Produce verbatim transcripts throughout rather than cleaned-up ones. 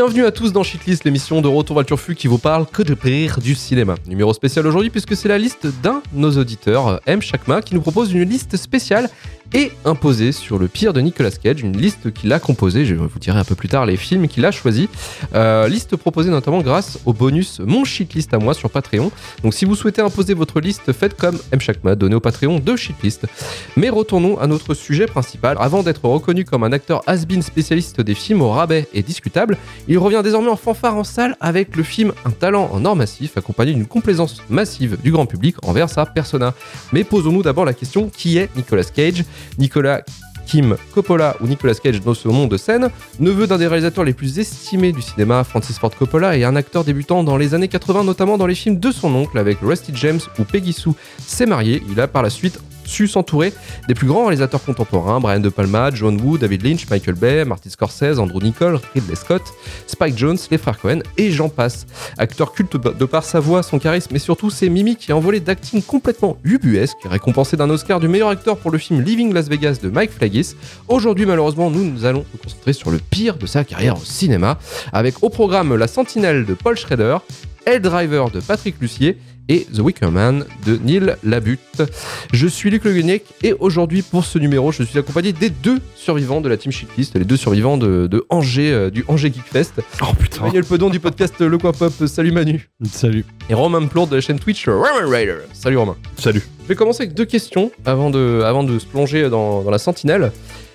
Bienvenue à tous dans Shitlist, l'émission de Retour vers le Turfu qui vous parle que de pire du cinéma. Numéro spécial aujourd'hui puisque c'est la liste d'un de nos auditeurs, M. Chakma, qui nous propose une liste spéciale et imposée sur le pire de Nicolas Cage, une liste qu'il a composée, je vous dirai un peu plus tard les films qu'il a choisis. Euh, liste proposée notamment grâce au bonus Mon Shitlist à moi sur Patreon. Donc si vous souhaitez imposer votre liste, faites comme M. Chakma, donnez au Patreon de Shitlist. Mais retournons à notre sujet principal. Avant d'être reconnu comme un acteur has-been spécialiste des films au rabais et discutable, il revient désormais en fanfare en salle avec le film Un talent en or massif, accompagné d'une complaisance massive du grand public envers sa persona. Mais posons-nous d'abord la question, qui est Nicolas Cage ? Nicolas Kim Coppola ou Nicolas Cage dans son nom de scène, neveu d'un des réalisateurs les plus estimés du cinéma, Francis Ford Coppola, et un acteur débutant dans les années quatre-vingts, notamment dans les films de son oncle avec Rusty James ou Peggy Sue s'est mariée. Il a par la suite su s'entourer des plus grands réalisateurs contemporains, Brian De Palma, John Woo, David Lynch, Michael Bay, Martin Scorsese, Andrew Niccol, Ridley Scott, Spike Jonze, les frères Coen et j'en passe. Acteur culte de par sa voix, son charisme et surtout ses mimiques et envolées d'acting complètement ubuesque, récompensé d'un Oscar du meilleur acteur pour le film Leaving Las Vegas de Mike Flagis. Aujourd'hui, malheureusement, nous nous allons nous concentrer sur le pire de sa carrière au cinéma, avec au programme La Sentinelle de Paul Schrader, Hell Driver de Patrick Lussier et The Wicker Man de Neil Labute. Je suis Luc Le Gueniec et aujourd'hui pour ce numéro, je suis accompagné des deux survivants de la team Shitlist, les deux survivants de, de Angers, euh, du Angers Geekfest. Oh putain. Manuel Pedon du podcast Le Coin Pop, salut Manu. Salut. Et Romain Plourde de la chaîne Twitch Roman Raider. Salut Romain. Salut. Je vais commencer avec deux questions avant de, avant de se plonger dans, dans la Sentinelle.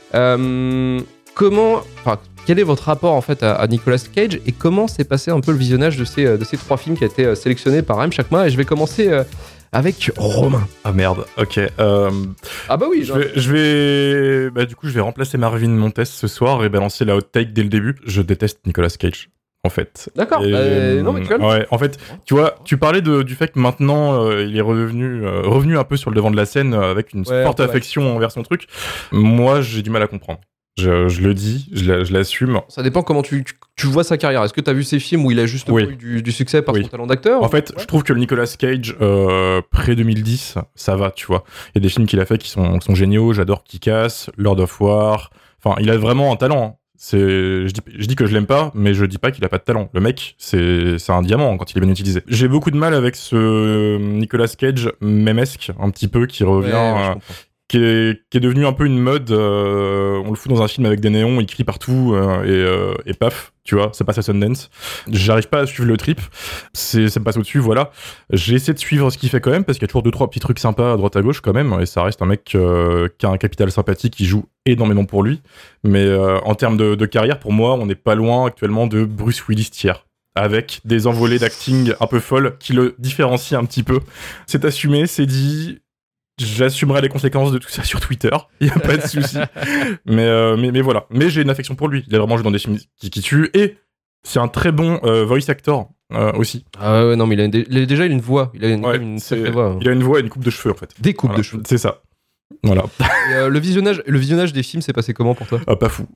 Euh, comment... Enfin, quel est votre rapport en fait à, à Nicolas Cage et comment s'est passé un peu le visionnage de ces, de ces trois films qui a été sélectionné par M. Chakma? Et je vais commencer euh, avec Romain. Ah merde, ok. Euh, ah bah oui. Je vais, je vais, bah du coup je vais remplacer Marvin Montes ce soir et balancer la hot take dès le début. Je déteste Nicolas Cage. En fait. D'accord. Et, euh, non mais tu vois. Ouais. En fait, tu vois, tu parlais de, du fait que maintenant euh, il est revenu, euh, revenu un peu sur le devant de la scène euh, avec une ouais, forte affection ouais. envers son truc. Moi, j'ai du mal à comprendre. Je, je le dis, je, je l'assume. Ça dépend comment tu, tu, tu vois sa carrière. Est-ce que tu as vu ces films où il a juste oui. eu du, du succès par oui. son talent d'acteur? En fait, ouais. je trouve que le Nicolas Cage euh, pré deux mille dix, ça va, tu vois. Il y a des films qu'il a fait qui sont, qui sont géniaux. J'adore Kick-Ass, Lord of War. Enfin, il a vraiment un talent. Hein. C'est, je dis, je dis que je l'aime pas, mais je dis pas qu'il a pas de talent. Le mec, c'est, c'est un diamant quand il est bien utilisé. J'ai beaucoup de mal avec ce Nicolas Cage mémesque, un petit peu, qui revient... Ouais, euh, Qui est, qui est devenu un peu une mode, euh, on le fout dans un film avec des néons, il crie partout, euh, et, euh, et paf, tu vois, ça passe à Sundance. J'arrive pas à suivre le trip, c'est, ça me passe au-dessus, voilà. J'ai essayé de suivre ce qu'il fait quand même, parce qu'il y a toujours deux, trois petits trucs sympas à droite à gauche quand même, et ça reste un mec euh, qui a un capital sympathique, qui joue énormément pour lui. Mais euh, en termes de, de carrière, pour moi, on n'est pas loin actuellement de Bruce Willis tiers, avec des envolées d'acting un peu folles qui le différencient un petit peu. C'est assumé, c'est dit... J'assumerai les conséquences de tout ça sur Twitter, il n'y a pas de souci. mais, euh, mais, mais voilà. Mais j'ai une affection pour lui. Il a vraiment joué dans des films qui, qui tuent. Et c'est un très bon euh, voice actor euh, aussi. Ah ouais, non, mais il a, une, il a déjà une voix. Il a une, ouais, une sacrée voix. Il a une voix et une coupe de cheveux en fait. Des coupes voilà, de cheveux. C'est ça. Voilà. Et, euh, le, visionnage, le visionnage des films s'est passé comment pour toi? Ah, pas fou.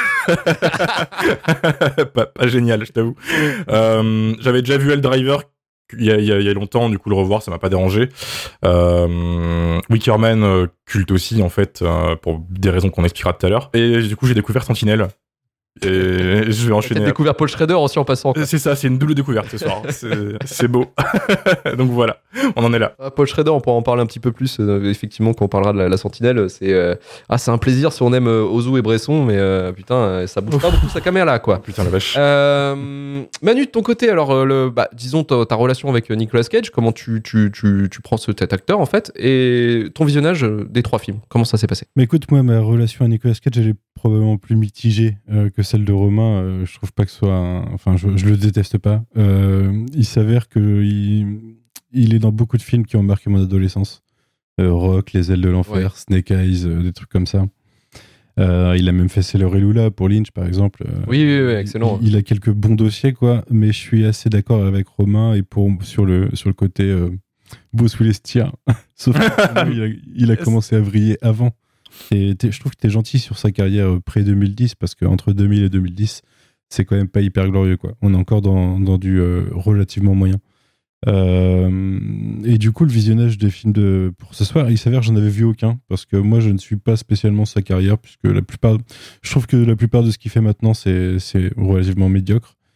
pas, pas génial, je t'avoue. Euh, j'avais déjà vu Hell Driver. Il y, a, il, y a, il y a longtemps, du coup, le revoir, ça m'a pas dérangé. Euh, Wicker Man, euh, culte aussi, en fait, euh, pour des raisons qu'on expliquera tout à l'heure. Et du coup, j'ai découvert Sentinelle. Et je vais enchaîner. T'as découvert Paul Schrader aussi en passant. Quoi. C'est ça, c'est une double découverte ce soir. c'est, c'est beau. Donc voilà, on en est là. Ah, Paul Schrader, on pourra en parler un petit peu plus, euh, effectivement, quand on parlera de la, la Sentinelle. C'est, euh... ah, c'est un plaisir si on aime euh, Ozu et Bresson, mais euh, putain, euh, ça bouge pas beaucoup sa caméra là, quoi. Putain, la vache. Euh... Manu, de ton côté, alors, euh, le, bah, disons ta, ta relation avec Nicolas Cage, comment tu, tu, tu, tu prends ce, cet acteur, en fait, et ton visionnage des trois films, comment ça s'est passé? Mais écoute, moi, ma relation à Nicolas Cage, elle est probablement plus mitigée euh, que celle de Romain. Euh, je trouve pas que ce soit un... Enfin, je, je le déteste pas. Euh, il s'avère qu'il il est dans beaucoup de films qui ont marqué mon adolescence. Euh, Rock, Les Ailes de l'Enfer, ouais. Snake Eyes, euh, des trucs comme ça. Euh, il a même fait Sailor et Lula pour Lynch, par exemple. Euh, oui, oui, oui, excellent. Il, il a quelques bons dossiers, quoi. Mais je suis assez d'accord avec Romain et pour, sur, le, sur le côté euh, Bruce Willis tiers. Sauf qu'il a, il a yes. commencé à vriller avant. Et je trouve que t'es gentil sur sa carrière pré deux mille dix parce qu'entre deux mille et deux mille dix, c'est quand même pas hyper glorieux, quoi. On est encore dans, dans du euh, relativement moyen. Euh, et du coup, le visionnage des films de pour ce soir, il s'avère que j'en avais vu aucun parce que moi, je ne suis pas spécialement sa carrière puisque la plupart, je trouve que la plupart de ce qu'il fait maintenant, c'est, c'est relativement médiocre.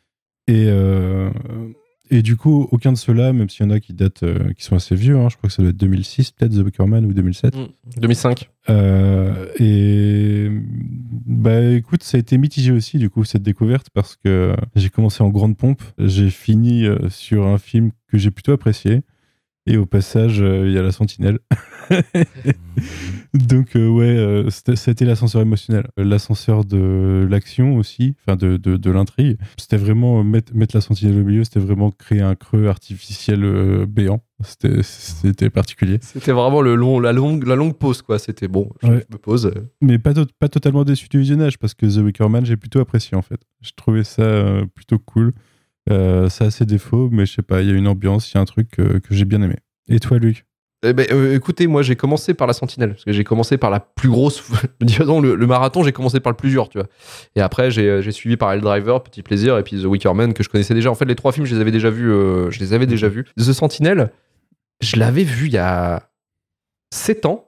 Et, euh, et du coup, aucun de ceux-là, même s'il y en a qui datent, euh, qui sont assez vieux, hein, je crois que ça doit être deux mille six, peut-être The Wicker Man ou deux mille sept. Mmh. deux mille cinq. Euh, et bah écoute, ça a été mitigé aussi du coup cette découverte parce que j'ai commencé en grande pompe, j'ai fini euh, sur un film que j'ai plutôt apprécié. Et au passage, il euh, y a la sentinelle. Donc, euh, ouais, euh, c'était l'ascenseur émotionnel. L'ascenseur de l'action aussi, enfin de, de, de l'intrigue. C'était vraiment euh, mettre, mettre la sentinelle au milieu, c'était vraiment créer un creux artificiel euh, béant. C'était particulier. C'était vraiment le long, la, longue, la longue pause, quoi. C'était bon, je, ouais. je me pose. Mais pas, to pas totalement déçu du visionnage parce que The Wicker Man, j'ai plutôt apprécié en fait. Je trouvais ça euh, plutôt cool. Euh, ça a ses défauts, mais je sais pas, il y a une ambiance, il y a un truc euh, que j'ai bien aimé. Et toi, Luc? Eh ben, euh, écoutez, moi j'ai commencé par la Sentinelle, parce que j'ai commencé par la plus grosse, disons le, le marathon, j'ai commencé par le plus dur, tu vois. Et après j'ai suivi par Helldriver, Petit Plaisir, et puis The Wicker Man que je connaissais déjà. En fait, les trois films, je les avais déjà vus. Euh, je les avais déjà vus. The Sentinelle, je l'avais vu il y a sept ans.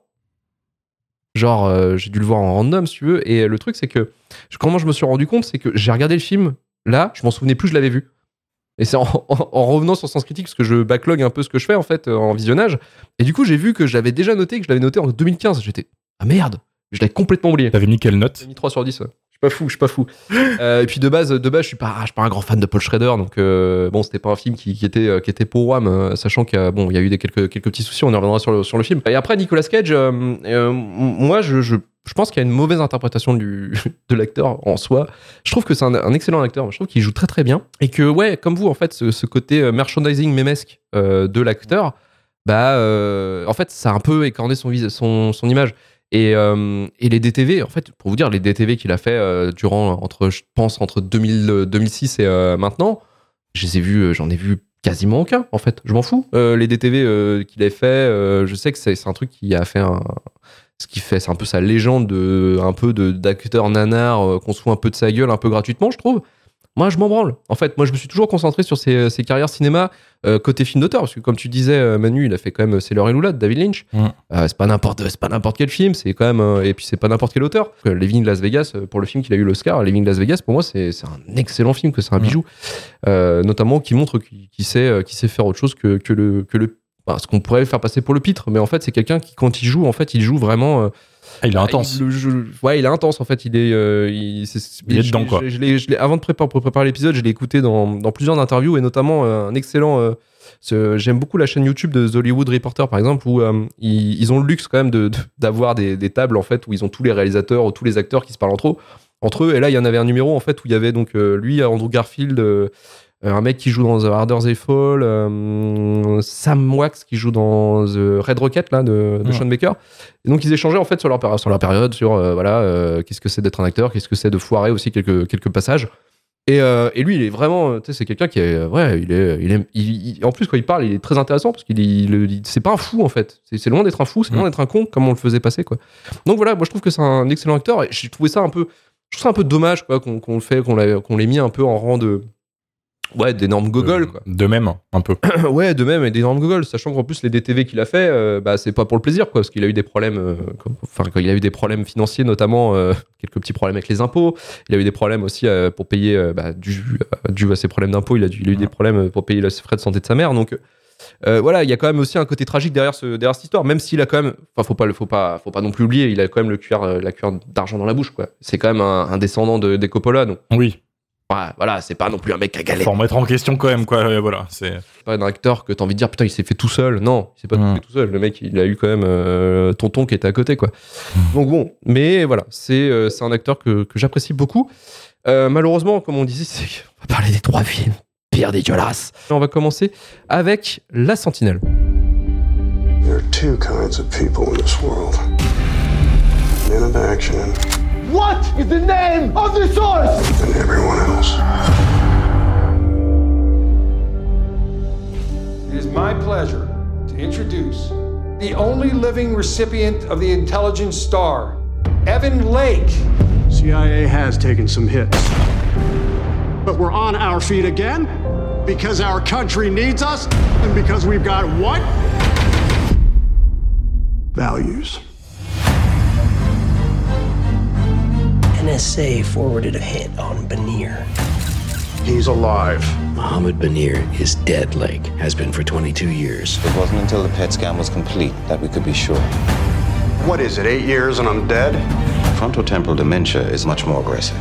Genre, euh, j'ai dû le voir en random, si tu veux. Et le truc, c'est que comment je me suis rendu compte, c'est que j'ai regardé le film. Là, je m'en souvenais plus, je l'avais vu. Et c'est en, en, en revenant sur Sens Critique, parce que je backlog un peu ce que je fais en fait en visionnage. Et du coup, j'ai vu que j'avais déjà noté, que je l'avais noté en deux mille quinze. J'étais, ah merde, je l'avais complètement oublié. T'avais mis quelle note? J'ai mis trois sur dix. Ouais. Je suis pas fou, je suis pas fou. euh, et puis de base, de base, je suis pas, je suis pas un grand fan de Paul Schrader, donc euh, bon, c'était pas un film qui, qui était, qui était pour Wham, euh, sachant qu'il y a, bon, il y a eu des quelques, quelques petits soucis. On y reviendra sur le, sur le film. Et après, Nicolas Cage, euh, euh, moi, je, je Je pense qu'il y a une mauvaise interprétation du, de l'acteur en soi. Je trouve que c'est un, un excellent acteur. Je trouve qu'il joue très très bien. Et que, ouais, comme vous, en fait, ce, ce côté merchandising mémesque euh, de l'acteur, bah, euh, en fait, ça a un peu écorné son, son, son image. Et, euh, et les D T V, en fait, pour vous dire, les D T V qu'il a fait euh, durant, entre, je pense, entre deux mille, deux mille six et euh, maintenant, je les ai vus, j'en ai vu quasiment aucun, en fait. Je m'en fous. Euh, les D T V euh, qu'il a fait, euh, je sais que c'est un truc qui a fait un. Ce qui fait, c'est un peu sa légende de, un peu d'acteur nanar euh, qu'on se fout un peu de sa gueule, un peu gratuitement, je trouve. Moi, je m'en branle. En fait, moi, je me suis toujours concentré sur ses, ses carrières cinéma euh, côté film d'auteur, parce que comme tu disais, euh, Manu, il a fait quand même Sailor et Lula de David Lynch. Mm. Euh, c'est pas n'importe, c'est pas n'importe quel film, c'est quand même, euh, et puis c'est pas n'importe quel auteur. Euh, Living Las Vegas, euh, pour le film qu'il a eu l'Oscar, Living Las Vegas, pour moi, c'est un excellent film, que c'est un mm. bijou, euh, notamment qui montre qu'il qui sait, euh, qui sait faire autre chose que, que le, que le Enfin, ce qu'on pourrait faire passer pour le pitre, mais en fait c'est quelqu'un qui, quand il joue, en fait il joue vraiment euh, ah, il est intense. Il, le, ouais, il est intense en fait, il est euh, il, est, il est dedans quoi. Je, je, je avant de préparer, pour préparer l'épisode, je l'ai écouté dans, dans plusieurs interviews, et notamment euh, un excellent euh, j'aime beaucoup la chaîne YouTube de The Hollywood Reporter par exemple, où euh, ils, ils ont le luxe quand même de, de, d'avoir des, des tables en fait où ils ont tous les réalisateurs ou tous les acteurs qui se parlent entre eux, entre eux et là il y en avait un numéro en fait où il y avait donc euh, lui, Andrew Garfield, euh, un mec qui joue dans The Harder They Fall, euh, Sam Wax qui joue dans The Red Rocket là, de, de ouais. Sean Baker. Et donc ils échangeaient en fait sur leur, sur leur période, sur euh, voilà, euh, qu'est-ce que c'est d'être un acteur, qu'est-ce que c'est de foirer aussi quelques, quelques passages. Et, euh, et lui, il est vraiment, tu sais, c'est quelqu'un qui est, ouais, il est, il est, il, il, en plus quand il parle, il est très intéressant parce qu'il, il, il, c'est pas un fou en fait, c'est loin d'être un fou, c'est mmh. loin d'être un con comme on le faisait passer quoi. Donc voilà, moi je trouve que c'est un excellent acteur et j'ai trouvé ça un peu, je trouve ça un peu dommage quoi qu'on qu'on le fait, qu'on l'ait qu'on l'ait mis un peu en rang de ouais, d'énormes gogoles, quoi. De même, un peu. Ouais, de même, et d'énormes gogoles, sachant qu'en plus, les D T V qu'il a fait, euh, bah, c'est pas pour le plaisir, quoi, parce qu'il a eu des problèmes, euh, enfin, quand il a eu des problèmes financiers, notamment, euh, quelques petits problèmes avec les impôts. Il a eu des problèmes aussi euh, pour payer, euh, bah, dû, euh, dû à ses problèmes d'impôts, il, a il a eu des problèmes pour payer les frais de santé de sa mère, donc, euh, voilà, il y a quand même aussi un côté tragique derrière, ce, derrière cette histoire, même s'il a quand même, enfin, faut pas, faut pas, faut pas non plus oublier, il a quand même le cuir, la cuir d'argent dans la bouche, quoi. C'est quand même un, un descendant de, des Coppola, donc. Oui. Ouais, voilà, c'est pas non plus un mec à galère. Faut remettre en question quand même, quoi. Voilà, c'est pas un acteur que t'as envie de dire putain, il s'est fait tout seul. Non, il s'est pas mmh. fait tout seul. Le mec, il a eu quand même euh, tonton qui était à côté, quoi. Mmh. Donc bon, mais voilà, c'est euh, c'est un acteur que, que j'apprécie beaucoup. Euh, malheureusement, comme on disait, c'est on va parler des trois films pire dégueulasse. On va commencer avec La Sentinelle. There are two kinds of people in this world. Men of action. What is the name of the source? And everyone else. It is my pleasure to introduce the only living recipient of the Intelligence Star, Evan Lake. C I A has taken some hits. But we're on our feet again because our country needs us and because we've got what? Values. N S A forwarded a hit on Banir. He's alive. Mohammed Banir is dead, Lake. Has been for twenty-two years. It wasn't until the P E T scan was complete that we could be sure. What is it, eight years and I'm dead? Frontotemporal dementia is much more aggressive.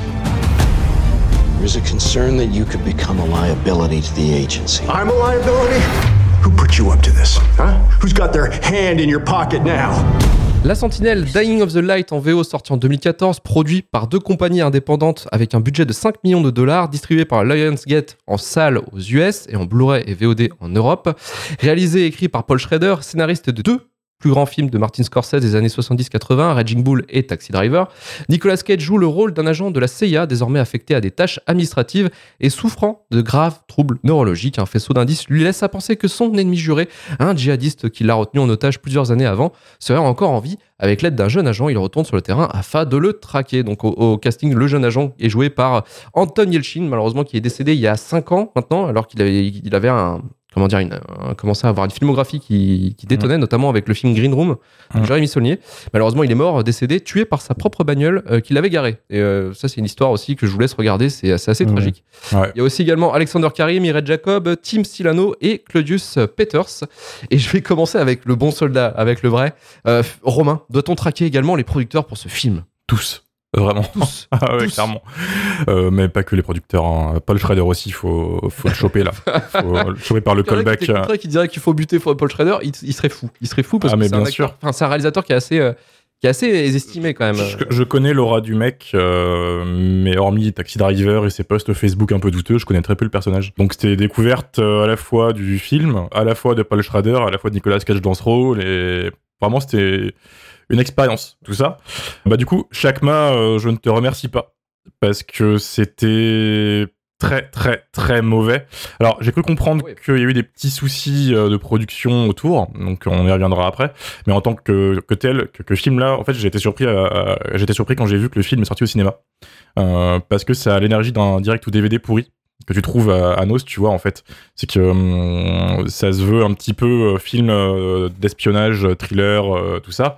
There's a concern that you could become a liability to the agency. I'm a liability? Who put you up to this, huh? Who's got their hand in your pocket now? La Sentinelle Dying of the Light en V O sorti en deux mille quatorze, produit par deux compagnies indépendantes avec un budget de cinq millions de dollars, distribué par Lionsgate en salle aux U S et en Blu-ray et V O D en Europe. Réalisé et écrit par Paul Schrader, scénariste de deux plus grands films de Martin Scorsese des années soixante-dix quatre-vingts, Raging Bull et Taxi Driver. Nicolas Cage joue le rôle d'un agent de la C I A désormais affecté à des tâches administratives et souffrant de graves troubles neurologiques. Un faisceau d'indices lui laisse à penser que son ennemi juré, un djihadiste qui l'a retenu en otage plusieurs années avant, serait encore en vie. Avec l'aide d'un jeune agent, il retourne sur le terrain afin de le traquer. Donc au, au casting, le jeune agent est joué par Anton Yelchin, malheureusement qui est décédé il y a cinq ans maintenant, alors qu'il avait, il avait un... comment dire, une, un, commençait à avoir une filmographie qui, qui détonnait, mmh. notamment avec le film Green Room, de mmh. Jérémy Saulnier. Malheureusement, il est mort, décédé, tué par sa propre bagnole euh, qu'il avait garée. Et euh, ça, c'est une histoire aussi que je vous laisse regarder, c'est, c'est assez mmh. tragique. Ouais. Il y a aussi également Alexander Karim, Mireille Jacob, Tim Silano et Claudius Peters. Et je vais commencer avec le bon soldat, avec le vrai. Euh, Romain, doit-on traquer également les producteurs pour ce film ? Tous. Vraiment. Tous. Ah ouais, Tous. clairement. Euh, mais pas que les producteurs. Hein. Paul Schrader aussi, il faut, faut le choper là. Faut le choper par le callback. Il y en a qui dirait qu'il faut buter Paul Schrader, il, il serait fou. Il serait fou parce ah, que mais c'est, bien un acteur, sûr. Enfin, c'est un réalisateur qui est assez, euh, qui est assez estimé quand même. Je, je connais l'aura du mec, euh, mais hormis Taxi Driver et ses posts Facebook un peu douteux, je connais très peu le personnage. Donc c'était découverte euh, à la fois du film, à la fois de Paul Schrader, à la fois de Nicolas Cage dans ce rôle, et vraiment c'était une expérience, tout ça. Bah du coup, Chakma, euh, je ne te remercie pas, parce que c'était très très très mauvais. Alors j'ai cru comprendre oui. qu'il y a eu des petits soucis euh, de production autour, donc on y reviendra après, mais en tant que, que tel, que, que film là, en fait j'ai été surpris, à, à, j'étais surpris quand j'ai vu que le film est sorti au cinéma, euh, parce que ça a l'énergie d'un direct ou D V D pourri, que tu trouves à, à Nos, tu vois, en fait. C'est que hum, ça se veut un petit peu euh, film euh, d'espionnage, thriller, euh, tout ça.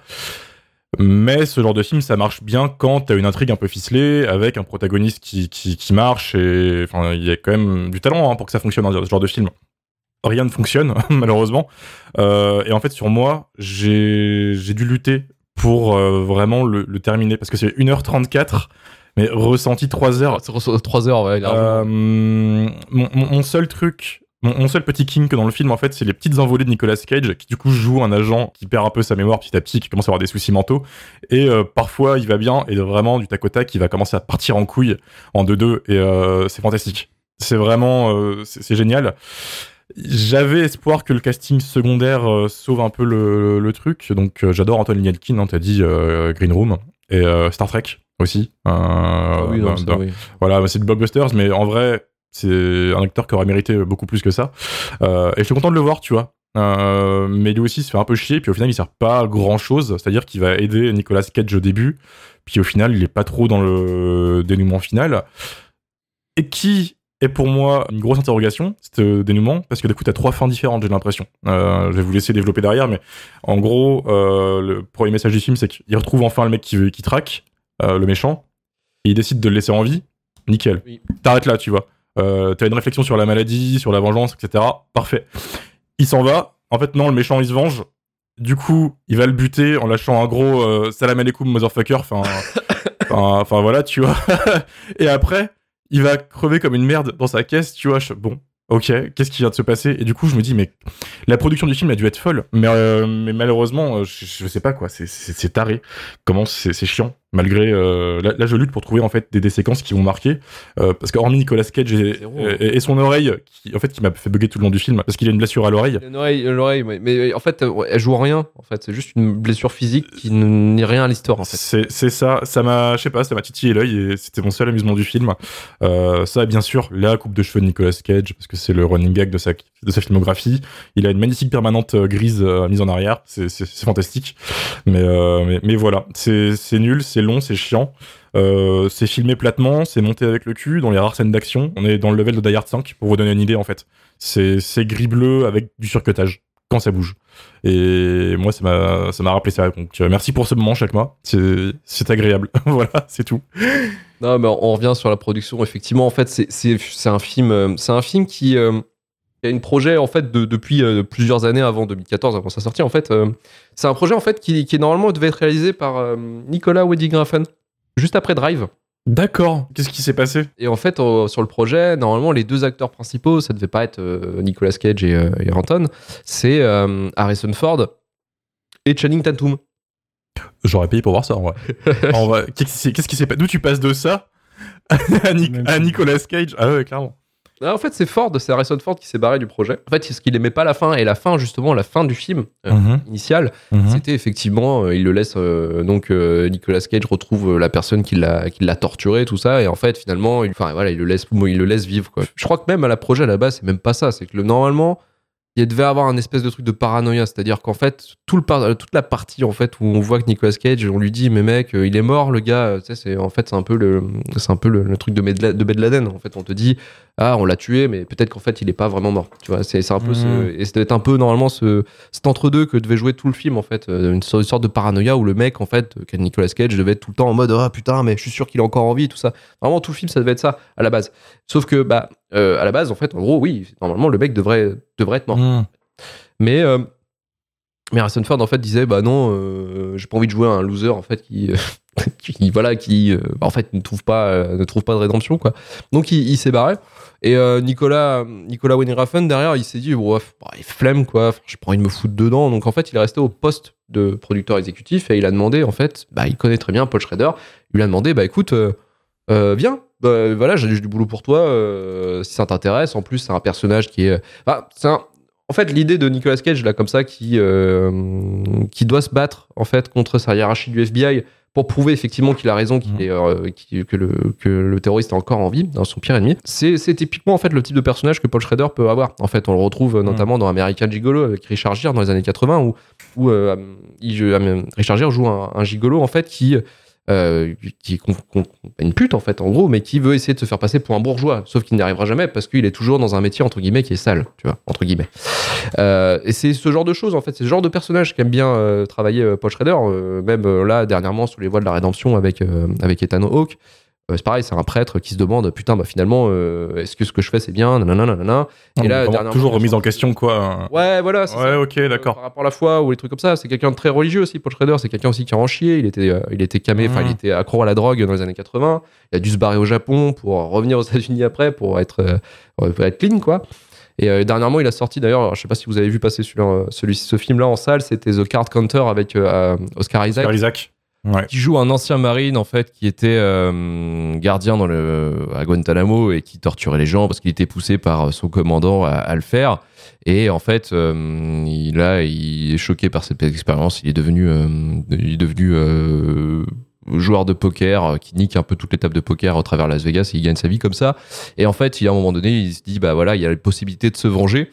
Mais ce genre de film, ça marche bien quand t'as une intrigue un peu ficelée, avec un protagoniste qui, qui, qui marche, et enfin, il y a quand même du talent hein, pour que ça fonctionne dans ce genre de film. Rien ne fonctionne, malheureusement. Euh, et en fait, sur moi, j'ai, j'ai dû lutter pour euh, vraiment le, le terminer, parce que c'est une heure trente-quatre, mais ressenti trois heures. trois heures, ouais. Euh, mon, mon, mon seul truc, mon, mon seul petit kink dans le film, en fait, c'est les petites envolées de Nicolas Cage, qui du coup joue un agent qui perd un peu sa mémoire petit à petit, qui commence à avoir des soucis mentaux. Et euh, parfois, il va bien, et vraiment, du tac au tac, il va commencer à partir en couille en deux deux, et euh, c'est fantastique. C'est vraiment... Euh, c'est, c'est génial. J'avais espoir que le casting secondaire euh, sauve un peu le, le truc. Donc, euh, j'adore Anton Yelchin, hein, t'as dit euh, Green Room, et euh, Star Trek aussi. Euh, ah oui, non, dans, oui. Voilà, c'est de blockbusters, mais en vrai, c'est un acteur qui aurait mérité beaucoup plus que ça. Euh, et je suis content de le voir, tu vois. Euh, mais lui aussi se fait un peu chier, puis au final, il sert pas à grand chose. C'est-à-dire qu'il va aider Nicolas Cage au début, puis au final, il est pas trop dans le dénouement final. Et qui est pour moi une grosse interrogation, ce dénouement, parce que du coup, t'as trois fins différentes, j'ai l'impression. Euh, je vais vous laisser développer derrière, mais en gros, euh, le premier message du film, c'est qu'il retrouve enfin le mec qui, qui traque. Euh, le méchant, et il décide de le laisser en vie, nickel. Oui. T'arrêtes là, tu vois. Euh, t'as une réflexion sur la maladie, sur la vengeance, et cetera. Parfait. Il s'en va. En fait, non, le méchant, il se venge. Du coup, il va le buter en lâchant un gros euh, salam alaikum, motherfucker. Enfin, enfin, voilà, tu vois. Et après, il va crever comme une merde dans sa caisse, tu vois. Je... Bon, ok, qu'est-ce qui vient de se passer? Et du coup, je me dis, mais la production du film a dû être folle. Mais, euh, mais malheureusement, je, je sais pas quoi, c'est, c'est, c'est taré. Comment c'est, c'est chiant. Malgré. Euh, là, là, je lutte pour trouver en fait des, des séquences qui vont marquer. Euh, parce que, hormis Nicolas Cage et, et, et son oreille, qui, en fait, qui m'a fait bugger tout le long du film, parce qu'il a une blessure à l'oreille. Une oreille, l'oreille, mais, mais en fait, elle joue en rien. En fait, c'est juste une blessure physique qui n'est rien à l'histoire. En fait. C'est, c'est ça. Ça m'a, je sais pas, ça m'a titillé l'œil et c'était mon seul amusement du film. Euh, ça, bien sûr, la coupe de cheveux de Nicolas Cage, parce que c'est le running gag de sa, de sa filmographie. Il a une magnifique permanente grise euh, mise en arrière. C'est, c'est, c'est fantastique. Mais, euh, mais, mais voilà, c'est, c'est nul, c'est long, c'est chiant. Euh, c'est filmé platement, c'est monté avec le cul, dans les rares scènes d'action. On est dans le level de Die Hard cinq, pour vous donner une idée, en fait. C'est, c'est gris-bleu avec du surcutage. quand ça bouge. Et moi, ça m'a, ça m'a rappelé ça. Donc, euh, merci pour ce moment, Chakma. C'est, c'est agréable. Voilà, c'est tout. Non, mais on revient sur la production. Effectivement, en fait, c'est, c'est, c'est un film, euh, c'est un film qui, euh, qui a une projet en fait de, depuis euh, plusieurs années avant deux mille quatorze, avant sa sortie. En fait, euh, c'est un projet en fait qui, qui normalement devait être réalisé par euh, Nicolas Winding Refn juste après Drive. D'accord. Qu'est-ce qui s'est passé ? Et en fait, euh, sur le projet, normalement, les deux acteurs principaux, ça devait pas être euh, Nicolas Cage et, euh, et Anton, c'est euh, Harrison Ford et Channing Tatum. J'aurais payé pour voir ça, en vrai. En vrai, qu'est-ce, qu'est-ce qui s'est passé ? D'où tu passes de ça à, Nic- à Nicolas Cage ? Ah ouais, clairement. Ah, en fait, c'est Ford, c'est Harrison Ford qui s'est barré du projet. En fait, c'est ce qu'il aimait pas la fin. Et la fin, justement, la fin du film euh, Mm-hmm. initial, Mm-hmm. c'était effectivement, euh, il le laisse, euh, donc euh, Nicolas Cage retrouve euh, la personne qui l'a, qui l'a torturé, tout ça. Et en fait, finalement, il, enfin, voilà, il le laisse, il le laisse vivre, quoi. Je crois que même à la projet, à la base, c'est même pas ça. C'est que le, normalement, il devait avoir un espèce de truc de paranoïa. C'est-à-dire qu'en fait, tout le par- toute la partie en fait, où on voit que Nicolas Cage, on lui dit, mais mec, euh, il est mort, le gars. euh, Tu sais, c'est, en fait, c'est un peu le, c'est un peu le, le truc de, Medla- de Ben Laden. En fait, on te dit, ah, on l'a tué, mais peut-être qu'en fait, il est pas vraiment mort. Tu vois, c'est, c'est un peu Mmh. ce, et c'était un peu normalement ce, cet entre-deux que devait jouer tout le film, en fait, euh, une sorte une sorte de paranoïa où le mec, en fait, que Nicolas Cage devait être tout le temps en mode, ah putain, mais je suis sûr qu'il est encore en vie, tout ça. Vraiment, tout le film, ça devait être ça à la base. Sauf que, bah, euh, à la base, en fait, en gros, oui, normalement, le mec devrait, devrait être mort. Mmh. Mais, euh, mais Harrison Ford en fait disait bah non, euh, j'ai pas envie de jouer à un loser en fait qui, euh, qui voilà qui euh, en fait ne trouve pas euh, ne trouve pas de rédemption quoi. Donc il, il s'est barré et euh, Nicolas Nicolas Winding Refn derrière il s'est dit bon, bah, il flemme quoi, j'ai pas envie de me foutre dedans. Donc en fait il est resté au poste de producteur exécutif et il a demandé en fait bah il connaît très bien Paul Schrader, il lui a demandé bah écoute euh, euh, viens. Bah, voilà, j'ai du boulot pour toi euh, si ça t'intéresse. En plus, c'est un personnage qui est. Bah, c'est un, en fait, l'idée de Nicolas Cage, là, comme ça, qui, euh, qui doit se battre, en fait, contre sa hiérarchie du F B I pour prouver effectivement qu'il a raison, qu'il est, euh, qu'il- que, le, que le terroriste est encore en vie, dans son pire ennemi. C'est, c'est typiquement, en fait, le type de personnage que Paul Schrader peut avoir. En fait, on le retrouve euh, notamment dans American Gigolo avec Richard Gere dans les années quatre-vingts, où, où euh, il, euh, Richard Gere joue un, un gigolo, en fait, qui. Euh, qui est con- con- une pute en fait en gros, mais qui veut essayer de se faire passer pour un bourgeois, sauf qu'il n'y arrivera jamais parce qu'il est toujours dans un métier entre guillemets qui est sale, tu vois, entre guillemets. Euh, et c'est ce genre de choses en fait, c'est ce genre de personnage qu'aime bien euh, travailler euh, Paul Schrader, euh, même euh, là dernièrement sur les voies de la rédemption avec euh, avec Ethan Hawke. Euh, c'est pareil, c'est un prêtre qui se demande putain bah finalement euh, est-ce que ce que je fais c'est bien, nanana nanana. Et là dernièrement, toujours remise en question quoi. Ouais, voilà. C'est Ouais, ça. ok, Euh, d'accord. par rapport à la foi ou les trucs comme ça, c'est quelqu'un de très religieux aussi. Paul Schrader, c'est quelqu'un aussi qui a en chier. Il était, euh, il était camé, enfin, Mhm. il était accro à la drogue dans les années quatre-vingts. Il a dû se barrer au Japon pour revenir aux États-Unis après pour être, euh, pour être clean, quoi. Et euh, dernièrement, il a sorti d'ailleurs, alors, je sais pas si vous avez vu passer celui, celui, ce film-là en salle, c'était The Card Counter avec euh, Oscar Isaac. Oscar Isaac. Ouais. Qui joue un ancien marine en fait qui était euh, gardien dans le, à Guantanamo et qui torturait les gens parce qu'il était poussé par son commandant à, à le faire. Et en fait, euh, il, là, il est choqué par cette expérience. Il est devenu, euh, il est devenu euh, joueur de poker qui nique un peu toutes les tables de poker au travers Las Vegas et il gagne sa vie comme ça. Et en fait, il y a un moment donné, il se dit bah voilà, il y a la possibilité de se venger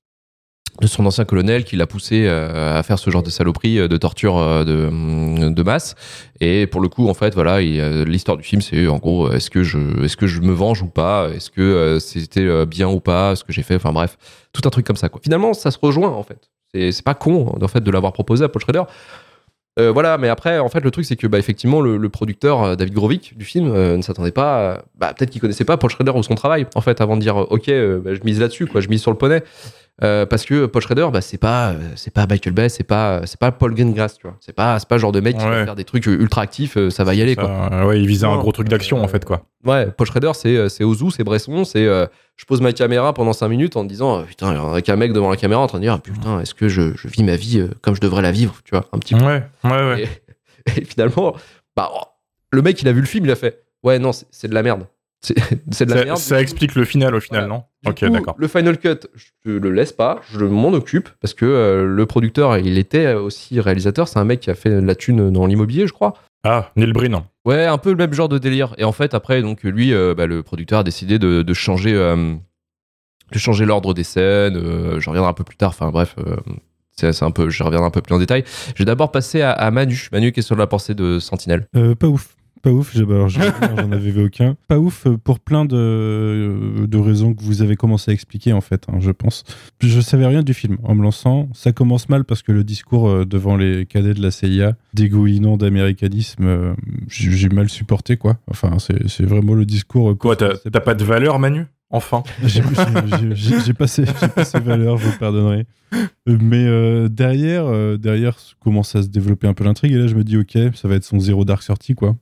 de son ancien colonel qui l'a poussé euh, à faire ce genre de saloperie, euh, de torture euh, de, de masse. Et pour le coup, en fait, voilà, il, euh, l'histoire du film, c'est en gros, est-ce que je, est-ce que je me venge ou pas ? Est-ce que euh, c'était euh, bien ou pas ce que j'ai fait ? Enfin bref, tout un truc comme ça, quoi. Finalement, ça se rejoint, en fait. C'est, c'est pas con, en fait, de l'avoir proposé à Paul Schrader. Euh, voilà, mais après, en fait, le truc, c'est que, bah, effectivement, le, le producteur, euh, David Grovic, du film, euh, ne s'attendait pas, à- bah, peut-être qu'il connaissait pas Paul Schrader ou son travail, en fait, avant de dire, ok, euh, bah, je mise là-dessus, quoi, je mise sur le poney. Euh, parce que Paul Schrader, bah, c'est pas, euh, c'est pas Michael Bay, c'est pas, c'est pas Paul Greengrass, tu vois. C'est pas, c'est pas le genre de mec qui Ouais. va faire des trucs ultra actifs, euh, ça va y aller, quoi. Ça, euh, ouais, il visait un Non. gros truc d'action en fait quoi. Ouais, Paul Schrader, c'est, euh, c'est Ozu, c'est Bresson, c'est euh, je pose ma caméra pendant cinq minutes en me disant, euh, putain, avec un mec devant la caméra en train de dire, putain, est-ce que je, je vis ma vie euh, comme je devrais la vivre, tu vois, un petit peu. Ouais, ouais, ouais. Et, et finalement, bah, oh, le mec, il a vu le film, il a fait, ouais, non, c'est, c'est de la merde. C'est, c'est de la Ça, merde. ça explique le final au final, Voilà. non ? Du Ok, coup, d'accord. le Final Cut, je le laisse pas, je m'en occupe parce que euh, le producteur, il était aussi réalisateur. C'est un mec qui a fait de la thune dans l'immobilier, je crois. Ah, Neil Breen. Ouais, un peu le même genre de délire. Et en fait, après, donc lui, euh, bah, le producteur a décidé de, de changer, euh, de changer l'ordre des scènes. Euh, j'en reviendrai un peu plus tard. Enfin bref, euh, c'est, c'est un peu, je reviendrai un peu plus en détail. Je vais d'abord passer à, à Manu, Manu qui est sur la pensée de Sentinelle. Euh, pas ouf. Pas ouf, j'ai, alors, j'en, j'en avais vu aucun. Pas ouf pour plein de, de raisons que vous avez commencé à expliquer en fait, hein, je pense. Je savais rien du film en me lançant. Ça commence mal parce que le discours devant les cadets de la C I A, dégoulinant d'américanisme, j'ai, j'ai mal supporté quoi. Enfin, c'est, c'est vraiment le discours. Quoi, t'as, t'as pas de valeur, Manu ? Enfin. j'ai, j'ai, j'ai, j'ai, passé, j'ai passé valeur, je vous pardonnerai. Mais euh, derrière, euh, derrière commence à se développer un peu l'intrigue et là je me dis ok, ça va être son Zero Dark Thirty quoi.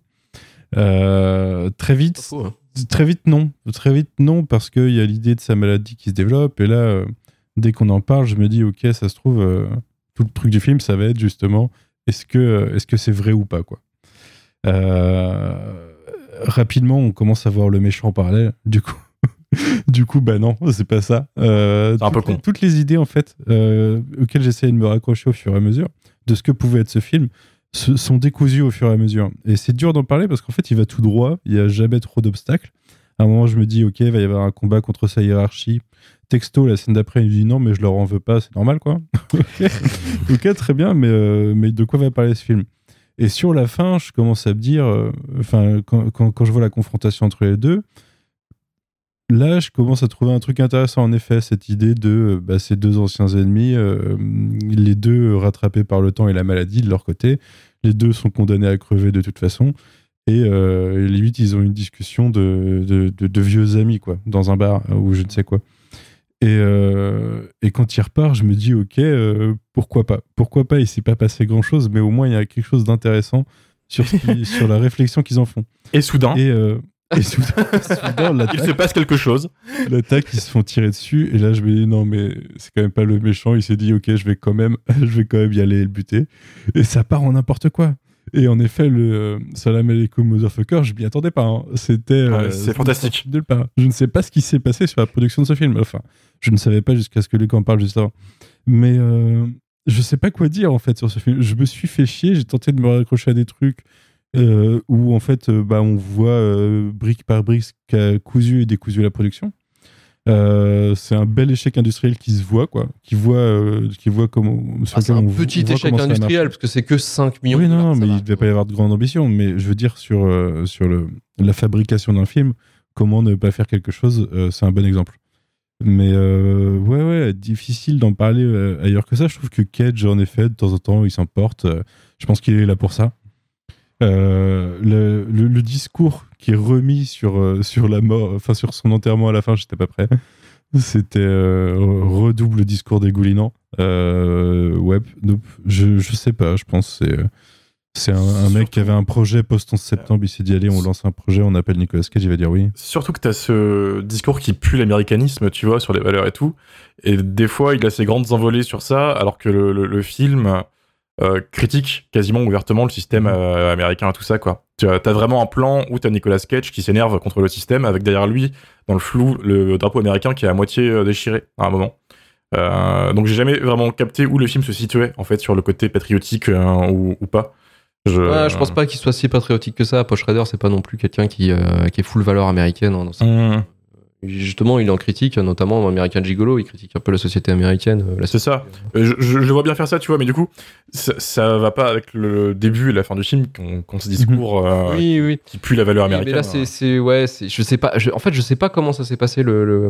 Euh, très vite, faux, hein. très vite non, très vite non parce qu'il y a l'idée de sa maladie qui se développe et là, euh, dès qu'on en parle, je me dis ok, ça se trouve euh, tout le truc du film, ça va être justement est-ce que euh, est-ce que c'est vrai ou pas quoi. Euh, rapidement, on commence à voir le méchant en parallèle. Du coup, du coup, bah non, c'est pas ça. Euh, c'est un peu con. Les, toutes les idées en fait euh, auxquelles j'essayais de me raccrocher au fur et à mesure de ce que pouvait être ce film sont décousus au fur et à mesure. Et c'est dur d'en parler parce qu'en fait, il va tout droit, il n'y a jamais trop d'obstacles. À un moment, je me dis, ok, il va y avoir un combat contre sa hiérarchie. Texto, la scène d'après, il me dit non, mais je leur en veux pas, c'est normal, quoi. ok, okay, très bien, mais, euh, mais de quoi va parler ce film ? Et sur la fin, je commence à me dire, enfin, euh, quand, quand, quand je vois la confrontation entre les deux, là, je commence à trouver un truc intéressant, en effet, cette idée de bah, ces deux anciens ennemis, euh, les deux rattrapés par le temps et la maladie de leur côté, les deux sont condamnés à crever de toute façon, et euh, limite, ils ont une discussion de, de, de, de vieux amis, quoi, dans un bar ou je ne sais quoi. Et, euh, et quand il repart, je me dis, ok, euh, pourquoi pas ? Pourquoi pas ? Il ne s'est pas passé grand-chose, mais au moins, il y a quelque chose d'intéressant sur, ce qui, sur la réflexion qu'ils en font. Et soudain et, euh, Et soudain, soudain il se passe quelque chose. L'attaque, ils se font tirer dessus. Et là, je me dis, non, mais c'est quand même pas le méchant. Il s'est dit, ok, je vais quand même, je vais quand même y aller et le buter. Et ça part en n'importe quoi. Et en effet, le euh, Salam alaikum motherfucker, je m'y attendais pas. Hein. C'était. Euh, ouais, c'est fantastique. Nulle part. Je ne sais pas ce qui s'est passé sur la production de ce film. Enfin, je ne savais pas jusqu'à ce que Luc en parle juste avant. Mais euh, je sais pas quoi dire en fait sur ce film. Je me suis fait chier. J'ai tenté de me raccrocher à des trucs. Euh, où en fait euh, bah, on voit euh, brique par brique ce qu'a cousu et décousu la production. Euh, c'est un bel échec industriel qui se voit, quoi. Qui voit, euh, qui voit comment. Ah, c'est un on, petit on échec industriel parce que c'est que cinq millions. Oui, non, non mais il ne devait pas y avoir de grande ambition. Mais je veux dire, sur, euh, sur le, la fabrication d'un film, comment ne pas faire quelque chose, euh, c'est un bon exemple. Mais euh, ouais, ouais, difficile d'en parler euh, ailleurs que ça. Je trouve que Cage, en effet, de temps en temps, il s'emporte. Euh, je pense qu'il est là pour ça. Euh, le, le, le discours qui est remis sur, euh, sur la mort, enfin sur son enterrement à la fin, j'étais pas prêt. C'était euh, redouble discours dégoulinant. Euh, ouais, nope, je, je sais pas, je pense que c'est, c'est un, un mec qui avait un projet post onze septembre, il s'est dit allez, on lance un projet, on appelle Nicolas Cage, il va dire oui. Surtout que t'as ce discours qui pue l'américanisme, tu vois, sur les valeurs et tout. Et des fois, il a ses grandes envolées sur ça, alors que le, le, le film. Euh, critique quasiment ouvertement le système euh, américain et tout ça quoi. Tu as, t'as vraiment un plan où t'as Nicolas Cage qui s'énerve contre le système avec derrière lui dans le flou le drapeau américain qui est à moitié euh, déchiré à un moment. Euh, donc j'ai jamais vraiment capté où le film se situait en fait sur le côté patriotique euh, ou, ou pas. Je... Ouais, je pense pas qu'il soit si patriotique que ça. Paul Schrader c'est pas non plus quelqu'un qui, euh, qui est full valeur américaine hein, dans sa... mmh. Justement, il en critique, notamment American Gigolo, il critique un peu la société américaine. La c'est ça. Je, je, je vois bien faire ça, tu vois, mais du coup, ça, ça va pas avec le début et la fin du film, qu'on, qu'on ce discours euh, oui, oui. qui pue la valeur américaine. Mais là, c'est, c'est ouais, c'est, je sais pas. Je, en fait, je sais pas comment ça s'est passé le, le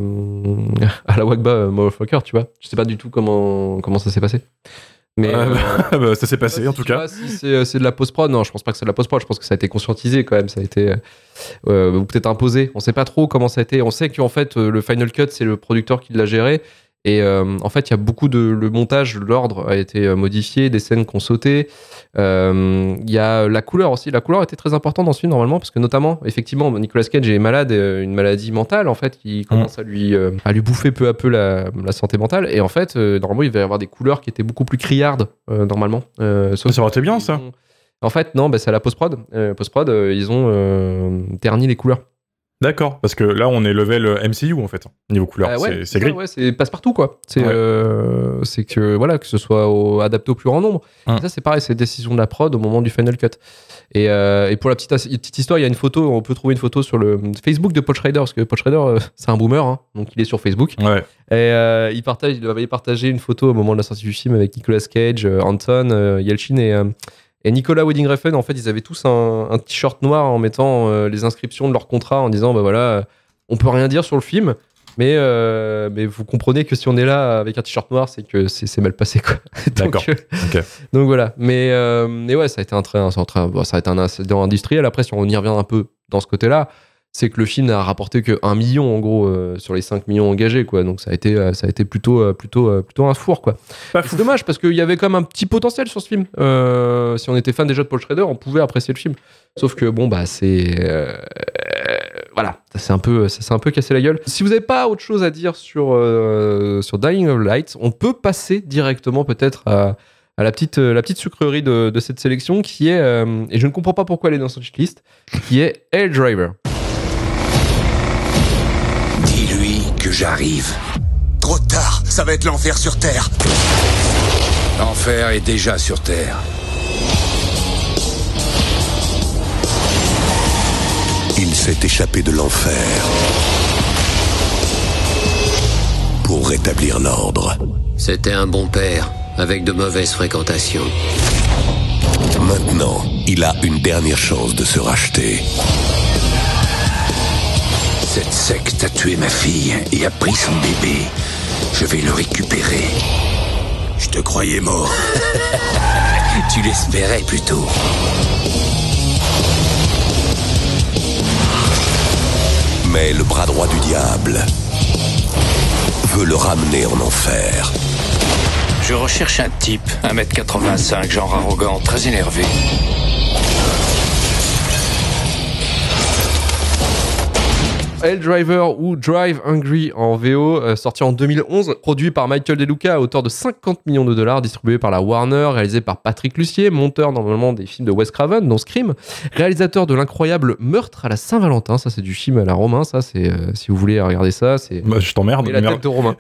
à la Wakba, euh, motherfucker, tu vois. Je sais pas du tout comment comment ça s'est passé. Mais euh, euh, bah, ça s'est passé en tout cas. Si c'est, c'est de la post-prod, non, je pense pas que c'est de la post-prod. Je pense que ça a été conscientisé quand même. Ça a été euh, ou peut-être imposé. On sait pas trop comment ça a été. On sait qu'en fait le Final Cut c'est le producteur qui l'a géré. Et euh, en fait, il y a beaucoup de le montage, l'ordre a été modifié, des scènes qu'on sautait. Il euh, y a la couleur aussi. La couleur était très importante dans ce film normalement parce que notamment, effectivement, Nicolas Cage est malade, une maladie mentale en fait qui commence mmh. à lui euh, à lui bouffer peu à peu la, la santé mentale. Et en fait, euh, normalement, il va y avoir des couleurs qui étaient beaucoup plus criardes euh, normalement. Euh, ça aurait été bien ça. Ont... En fait, non, bah, c'est à la post-prod. Euh, post-prod, euh, ils ont euh, terni les couleurs. D'accord, parce que là on est level M C U en fait, niveau couleur, euh, ouais, c'est, c'est gris. Ouais, c'est passe-partout quoi. C'est, ouais. euh, c'est que voilà, que ce soit au, adapté au plus grand nombre. Hum. Ça c'est pareil, c'est décision de la prod au moment du Final Cut. Et, euh, et pour la petite, petite histoire, il y a une photo, on peut trouver une photo sur le Facebook de Paul Schrader, parce que Paul Schrader euh, c'est un boomer, hein, donc il est sur Facebook. Ouais. Et euh, il partage, il avait partagé une photo au moment de la sortie du film avec Nicolas Cage, euh, Anton, euh, Yelchin et, euh, Et Nicolas Winding Refn, en fait, ils avaient tous un, un t-shirt noir en mettant euh, les inscriptions de leur contrat en disant, bah voilà, on peut rien dire sur le film, mais, euh, mais vous comprenez que si on est là avec un t-shirt noir, c'est que c'est, c'est mal passé, quoi. D'accord. donc, euh, Okay. donc voilà. Mais, euh, mais ouais, ça a été un, très, un, un, bon, ça a été un incident industriel. Après, si on y revient un peu dans ce côté-là, c'est que le film n'a rapporté que un million en gros euh, sur les cinq millions engagés, quoi. Donc ça a été euh, ça a été plutôt euh, plutôt euh, plutôt un four, quoi. C'est dommage parce qu'il y avait quand même un petit potentiel sur ce film. Euh, si on était fan déjà de Paul Schrader, on pouvait apprécier le film. Sauf que bon bah c'est euh, voilà, ça s'est un peu ça s'est un peu cassé la gueule. Si vous n'avez pas autre chose à dire sur euh, sur Dying of Light, on peut passer directement peut-être à à la petite, euh, la petite sucrerie de, de cette sélection qui est, euh, et je ne comprends pas pourquoi elle est dans cette liste, qui est Hell Driver. Dis-lui que j'arrive. Trop tard, ça va être l'enfer sur Terre. L'enfer est déjà sur Terre. Il s'est échappé de l'enfer pour rétablir l'ordre. C'était un bon père, avec de mauvaises fréquentations. Maintenant, il a une dernière chance de se racheter. Cette secte a tué ma fille et a pris son bébé. Je vais le récupérer. Je te croyais mort. Tu l'espérais plutôt. Mais le bras droit du diable veut le ramener en enfer. Je recherche un type, un mètre quatre-vingt-cinq, genre arrogant, très énervé. Hell Driver ou Drive Hungry en V O, euh, sorti en deux mille onze, produit par Michael De Luca à hauteur de cinquante millions de dollars, distribué par la Warner, réalisé par Patrick Lussier, monteur normalement des films de Wes Craven, dont Scream, réalisateur de l'incroyable Meurtre à la Saint-Valentin, ça c'est du film à la Romain, ça c'est, euh, si vous voulez regarder ça, c'est... Bah, je t'emmerde. Et la merde. tête de Romain.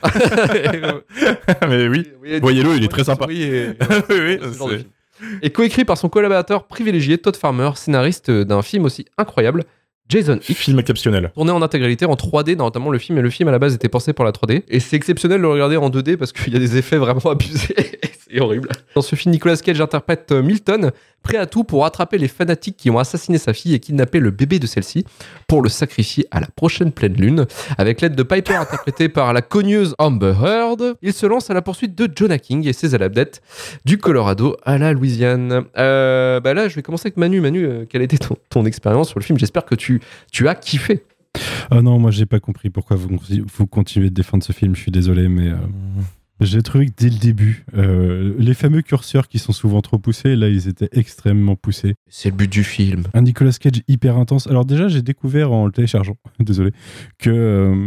Mais oui, oui voyez-le, il est très sympa. Oui, et, oui, oui, c'est... Et coécrit par son collaborateur privilégié Todd Farmer, scénariste d'un film aussi incroyable, Jason X. Film exceptionnel. Tourné en intégralité en trois D, notamment le film. Et le film à la base était pensé pour la trois D. Et c'est exceptionnel de le regarder en deux D parce qu'il y a des effets vraiment abusés. C'est horrible. Dans ce film, Nicolas Cage interprète Milton, prêt à tout pour attraper les fanatiques qui ont assassiné sa fille et kidnappé le bébé de celle-ci pour le sacrifier à la prochaine pleine lune. Avec l'aide de Piper, interprétée par la cogneuse Amber Heard, il se lance à la poursuite de Jonah King et ses adeptes du Colorado à la Louisiane. Euh, bah là, je vais commencer avec Manu. Manu, euh, quelle était ton, ton expérience sur le film ? J'espère que tu, tu as kiffé. Ah non, moi j'ai pas compris pourquoi vous, vous continuez de défendre ce film, je suis désolé, mais euh, j'ai trouvé que dès le début, euh, les fameux curseurs qui sont souvent trop poussés, là ils étaient extrêmement poussés. C'est le but du film. Un Nicolas Cage hyper intense. Alors déjà, j'ai découvert en le téléchargeant, désolé, que, euh,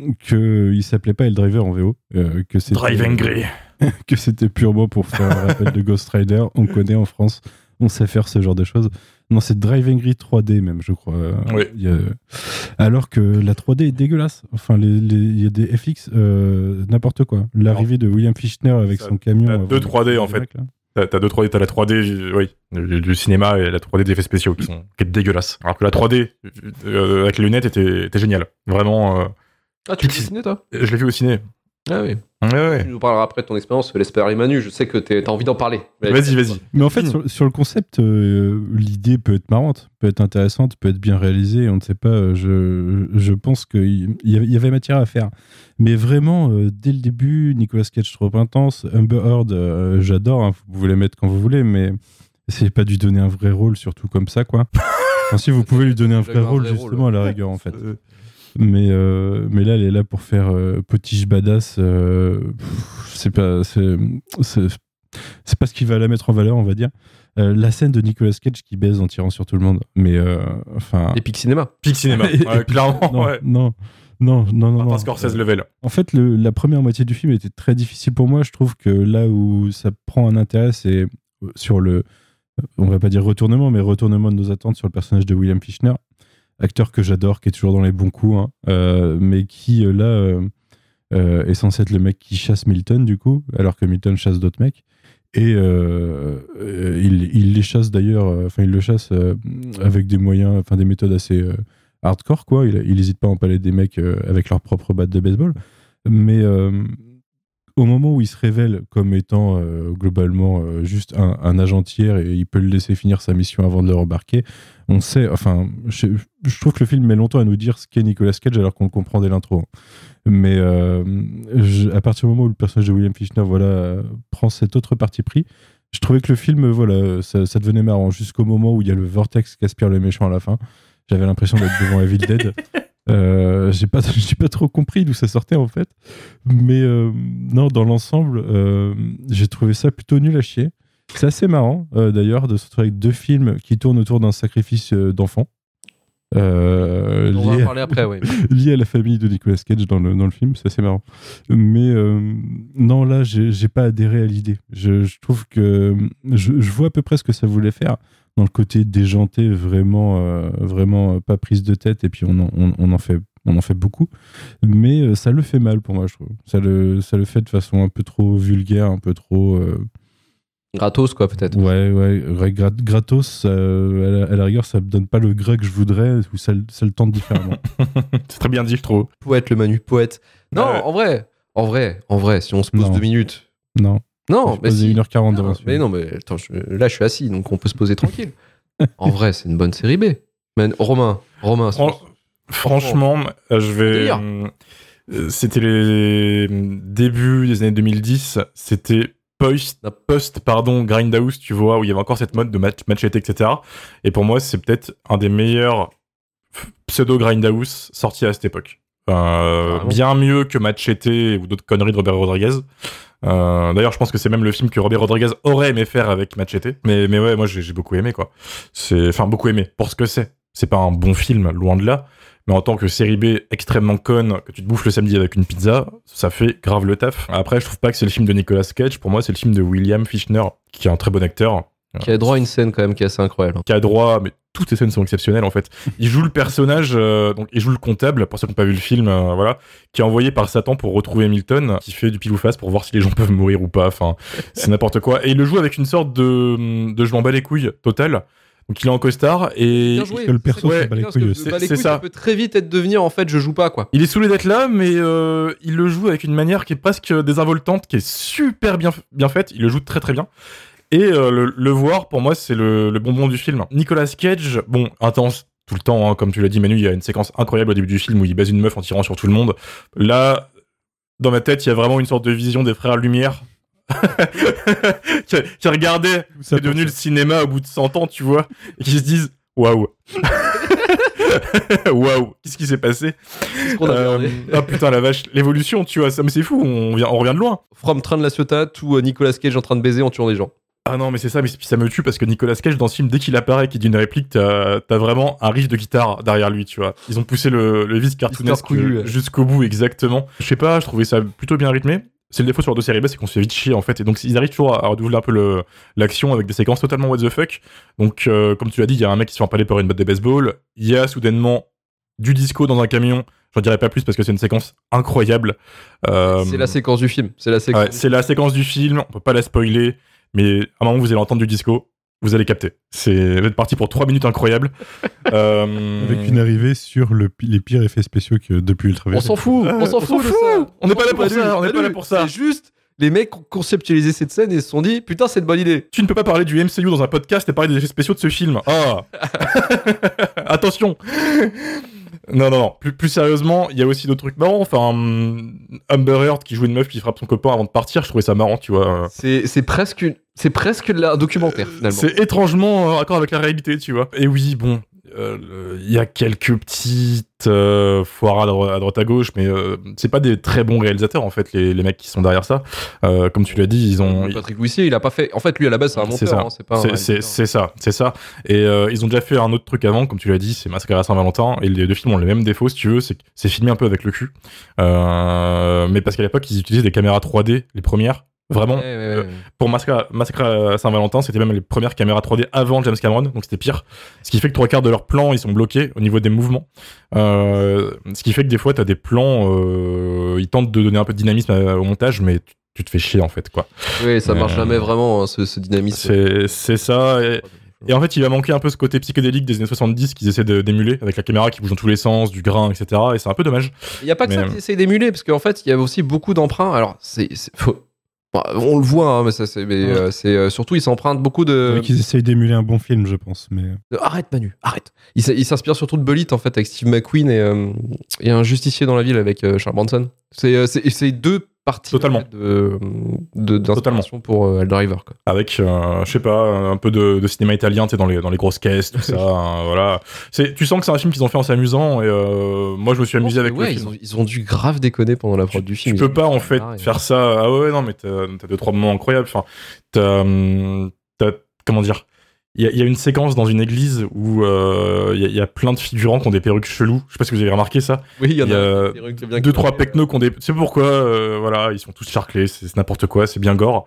que il s'appelait pas Hell Driver en V O, euh, que c'était, Drive Hungry. que c'était purement pour faire un rappel de Ghost Rider. On connaît en France, on sait faire ce genre de choses. Non, c'est Drive Hungry trois D même, je crois. Oui. Il y a... Alors que la trois D est dégueulasse. Enfin, les, les... il y a des F X, euh, n'importe quoi. L'arrivée de William Fichtner avec Ça, son camion. T'as deux trois D en fait. Mecs, T'as, t'as deux trois D, t'as la trois D, oui, du, du cinéma et la trois D d'effets spéciaux qui sont qui est dégueulasse. Alors que la trois D euh, avec les lunettes était, était géniale. Vraiment. Euh... Ah, tu l'as vu au ciné, toi ? Je l'ai vu au ciné. Ah oui. Ouais, ouais. Tu nous parleras après de ton expérience, l'espère et Manu. Je sais que t'as envie d'en parler. Vas-y, vas-y. Mais en fait, sur, sur le concept, euh, l'idée peut être marrante, peut être intéressante, peut être bien réalisée. On ne sait pas. Je, je pense qu'il y, y avait matière à faire. Mais vraiment, euh, dès le début, Nicolas Cage trop intense. Amber Heard, euh, j'adore. Hein, vous pouvez les mettre quand vous voulez, mais essayez pas de lui donner un vrai rôle, surtout comme ça, quoi. Enfin, si vous pouvez lui donner un vrai rôle, un vrai justement, rôle. À la rigueur, en fait. Mais, euh, mais là, elle est là pour faire euh, potiche badass. Euh, c'est pas, c'est, c'est, c'est pas ce qui va la mettre en valeur, on va dire. Euh, la scène de Nicolas Cage qui baise en tirant sur tout le monde. Mais euh, enfin. Epic Cinéma. Epic Cinéma. Ouais, clairement. Non, ouais. non, non, non, non. Pas Scorsese level. En fait, le, la première moitié du film était très difficile pour moi. Je trouve que là où ça prend un intérêt, c'est sur le, on va pas dire retournement, mais retournement de nos attentes sur le personnage de William Fichtner. Acteur que j'adore, qui est toujours dans les bons coups, hein, euh, mais qui, euh, là, euh, euh, est censé être le mec qui chasse Milton, du coup, alors que Milton chasse d'autres mecs. Et euh, euh, il, il les chasse d'ailleurs, enfin, euh, il le chasse euh, avec des moyens, enfin, des méthodes assez euh, hardcore, quoi. Il n'hésite pas à empaler des mecs euh, avec leur propre batte de baseball. Mais euh, au moment où il se révèle comme étant euh, globalement euh, juste un, un agent tiers et il peut le laisser finir sa mission avant de le rembarquer, on sait, enfin, je, je trouve que le film met longtemps à nous dire ce qu'est Nicolas Cage alors qu'on le comprend dès l'intro. Mais euh, je, à partir du moment où le personnage de William Fichtner voilà, euh, prend cet autre parti pris, je trouvais que le film, voilà, ça, ça devenait marrant jusqu'au moment où il y a le vortex qui aspire le méchant à la fin. J'avais l'impression d'être devant Evil Dead. Euh, j'ai pas, j'ai pas trop compris d'où ça sortait en fait. Mais euh, non, dans l'ensemble, euh, j'ai trouvé ça plutôt nul à chier. C'est assez marrant euh, d'ailleurs de se retrouver avec deux films qui tournent autour d'un sacrifice euh, d'enfants. Euh, On va lié, en parler après, oui. lié à la famille de Nicolas Cage dans le, dans le film, c'est assez marrant. Mais euh, non, là, j'ai, j'ai pas adhéré à l'idée. Je, je trouve que je, je vois à peu près ce que ça voulait faire dans le côté déjanté, vraiment, euh, vraiment pas prise de tête, et puis on en, on, on en fait, on en fait beaucoup. Mais euh, ça le fait mal pour moi, je trouve. Ça le, ça le fait de façon un peu trop vulgaire, un peu trop. Euh, Gratos, quoi, peut-être. Ouais, ouais, gra- gratos, euh, à, la, à la rigueur, ça me donne pas le gras que je voudrais, ou ça, ça le tente différemment. C'est très bien dit, je trouve. Poète, le Manu, poète. Non, Ouais. en vrai, en vrai, en vrai, si on se pose Non. deux minutes. Non. Non, Je mais posais si. une heure quarante devant Non, ce film. mais non, mais attends, je- là, je suis assis, donc on peut se poser tranquille. En vrai, c'est une bonne série B. Man, Romain, Romain, Fran- Franchement, euh, je vais. Délire. euh, C'était les débuts des années deux mille dix. C'était post, post pardon, Grindhouse, tu vois, où il y avait encore cette mode de match, machete, et cetera. Et pour moi, c'est peut-être un des meilleurs pseudo Grindhouse sortis à cette époque. Euh, bien mieux que Machete ou d'autres conneries de Robert Rodriguez. Euh, d'ailleurs, je pense que c'est même le film que Robert Rodriguez aurait aimé faire avec Machete. Mais, mais ouais, moi j'ai, j'ai beaucoup aimé, quoi. C'est, enfin, beaucoup aimé pour ce que c'est. C'est pas un bon film, loin de là. Mais en tant que série B extrêmement conne, que tu te bouffes le samedi avec une pizza, ça fait grave le taf. Après, je trouve pas que c'est le film de Nicolas Cage. Pour moi, c'est le film de William Fichtner, qui est un très bon acteur. Qui a droit à une scène quand même qui est assez incroyable. Qui a droit, mais toutes ces scènes sont exceptionnelles en fait. Il joue le personnage, euh, donc il joue le comptable, pour ceux qui n'ont pas vu le film, euh, voilà, qui est envoyé par Satan pour retrouver Hamilton, qui fait du pile ou face pour voir si les gens peuvent mourir ou pas. Enfin, c'est n'importe quoi. Et il le joue avec une sorte de, de je m'en bats les couilles total. Donc il est en costard et Bien joué. que le perso Ouais, s'en bat les Parce que couilles le aussi. bat les C'est couilles, ça. ça peut très vite être devenir en fait je joue pas quoi. il est saoulé d'être là, mais euh, il le joue avec une manière qui est presque désinvoltante, qui est super bien, bien faite. Il le joue très très bien. Et euh, le, le voir, pour moi, c'est le, le bonbon du film. Nicolas Cage, bon, intense tout le temps, hein, comme tu l'as dit, Manu, il y a une séquence incroyable au début du film où il baise une meuf en tirant sur tout le monde. Là, dans ma tête, il y a vraiment une sorte de vision des frères Lumière qui, qui regardaient ce qui est devenu le cinéma au bout de cent ans, tu vois, et qui se disent waouh. Waouh, qu'est-ce qui s'est passé? Qu'est-ce qu'on a merdé Ah putain la vache, l'évolution, tu vois, ça, mais c'est fou, on, vient, on revient de loin. From Train de la Ciotat ou euh, Nicolas Cage en train de baiser en tuant des gens. Ah non, mais c'est ça, mais ça me tue parce que Nicolas Cage, dans ce film, dès qu'il apparaît, qu'il dit une réplique, t'as, t'as vraiment un riff de guitare derrière lui, tu vois. Ils ont poussé le, le vice cartoonesque couillu, ouais. jusqu'au bout, exactement. Je sais pas, je trouvais ça plutôt bien rythmé. C'est le défaut sur deux séries B, c'est qu'on se fait vite chier, en fait. Et donc, ils arrivent toujours à redoubler un peu le, l'action avec des séquences totalement what the fuck. Donc, euh, comme tu l'as dit, il y a un mec qui se fait empaler par une batte de baseball. Il y a soudainement du disco dans un camion. J'en dirai pas plus parce que c'est une séquence incroyable. Euh, C'est la séquence du film. C'est la séquence. Ouais, c'est la séquence du film, on peut pas la spoiler, mais à un moment vous allez entendre du disco, vous allez capter. C'est vous êtes parti pour trois minutes incroyables. euh... Avec une arrivée sur le, les pires effets spéciaux que depuis Ultraviolet. On s'en fout, on s'en on fout s'en de fout. ça. On n'est pas là s'en pour fout, ça, Manu, on n'est pas Manu, là pour ça. C'est juste les mecs ont conceptualisé cette scène et se sont dit putain c'est une bonne idée. Tu ne peux pas parler du M C U dans un podcast et parler des effets spéciaux de ce film. Ah attention. Non, non, non. Plus, plus sérieusement, il y a aussi d'autres trucs marrants. Enfin, um, Amber Heard qui joue une meuf qui frappe son copain avant de partir, je trouvais ça marrant, tu vois. C'est, c'est presque une, c'est presque de la- un documentaire finalement. C'est étrangement en accord avec la réalité, tu vois. Et oui, bon, il euh, le- y a quelques petites euh, foirades à, dro- à droite à gauche, mais euh, c'est pas des très bons réalisateurs en fait, les, les mecs qui sont derrière ça. Euh, comme tu l'as dit, ils ont. Patrick Wissier, il a pas fait. En fait, lui à la base c'est un monteur. C'est ça, hein, c'est pas un c'est, réalisateur. c'est, c'est ça, c'est ça. Et euh, ils ont déjà fait un autre truc avant, comme tu l'as dit, c'est Massacre à Saint-Valentin. Et les deux films ont les mêmes défauts, si tu veux, c'est que c'est filmé un peu avec le cul. Euh, mais parce qu'à l'époque, ils utilisaient des caméras trois D, les premières. Vraiment, Ouais, ouais, ouais. euh, pour Massacre, Massacre à Saint-Valentin, c'était même les premières caméras trois D avant James Cameron, donc c'était pire. Ce qui fait que trois quarts de leurs plans, ils sont bloqués au niveau des mouvements. Euh, ce qui fait que des fois, t'as des plans, euh, ils tentent de donner un peu de dynamisme à- au montage, mais tu, tu te fais chier en fait, quoi. Oui, ça marche Euh, jamais vraiment hein, ce, ce dynamisme. C'est, c'est ça. Et, Et en fait, il va manquer un peu ce côté psychédélique des années soixante-dix qu'ils essaient de, d'émuler, avec la caméra qui bouge dans tous les sens, du grain, et cetera. Et c'est un peu dommage. Il n'y a pas que mais... ça qu'ils essayent d'émuler, parce qu'en fait, il y a aussi beaucoup d'emprunts. Alors, c'est, c'est faut... on le voit, hein, mais, ça, c'est, mais ouais. euh, c'est euh, surtout, ils s'empruntent beaucoup de. Ouais, qu'ils essayent d'émuler un bon film, je pense. Mais... Arrête, Manu, arrête. Il, il s'inspire surtout de Bullitt, en fait, avec Steve McQueen et, euh, et un justicier dans la ville avec euh, Charles Bronson. C'est, c'est, c'est deux parties Totalement. En fait, de, de, d'inspiration pour euh, Driver. Quoi. Avec, euh, je sais pas, un peu de, de cinéma italien, tu sais, dans les, dans les grosses caisses, tout ça. hein, voilà. C'est, tu sens que c'est un film qu'ils ont fait en s'amusant, et euh, moi je me suis amusé avec ouais, le ils film. ont, ils ont dû grave déconner pendant la prod du film. Tu peux pas en fait marrer, faire ça. Ah ouais, non, mais t'as, t'as deux, trois moments incroyables. Enfin, t'as, t'as comment dire, il y, y a une séquence dans une église où il euh, y, y a plein de figurants qui ont des perruques cheloues. Je sais pas si vous avez remarqué ça. Oui, il y en y a, a deux, trois pecnos qui ont des. Tu sais pourquoi euh, voilà, ils sont tous charclés, c'est, c'est n'importe quoi, c'est bien gore.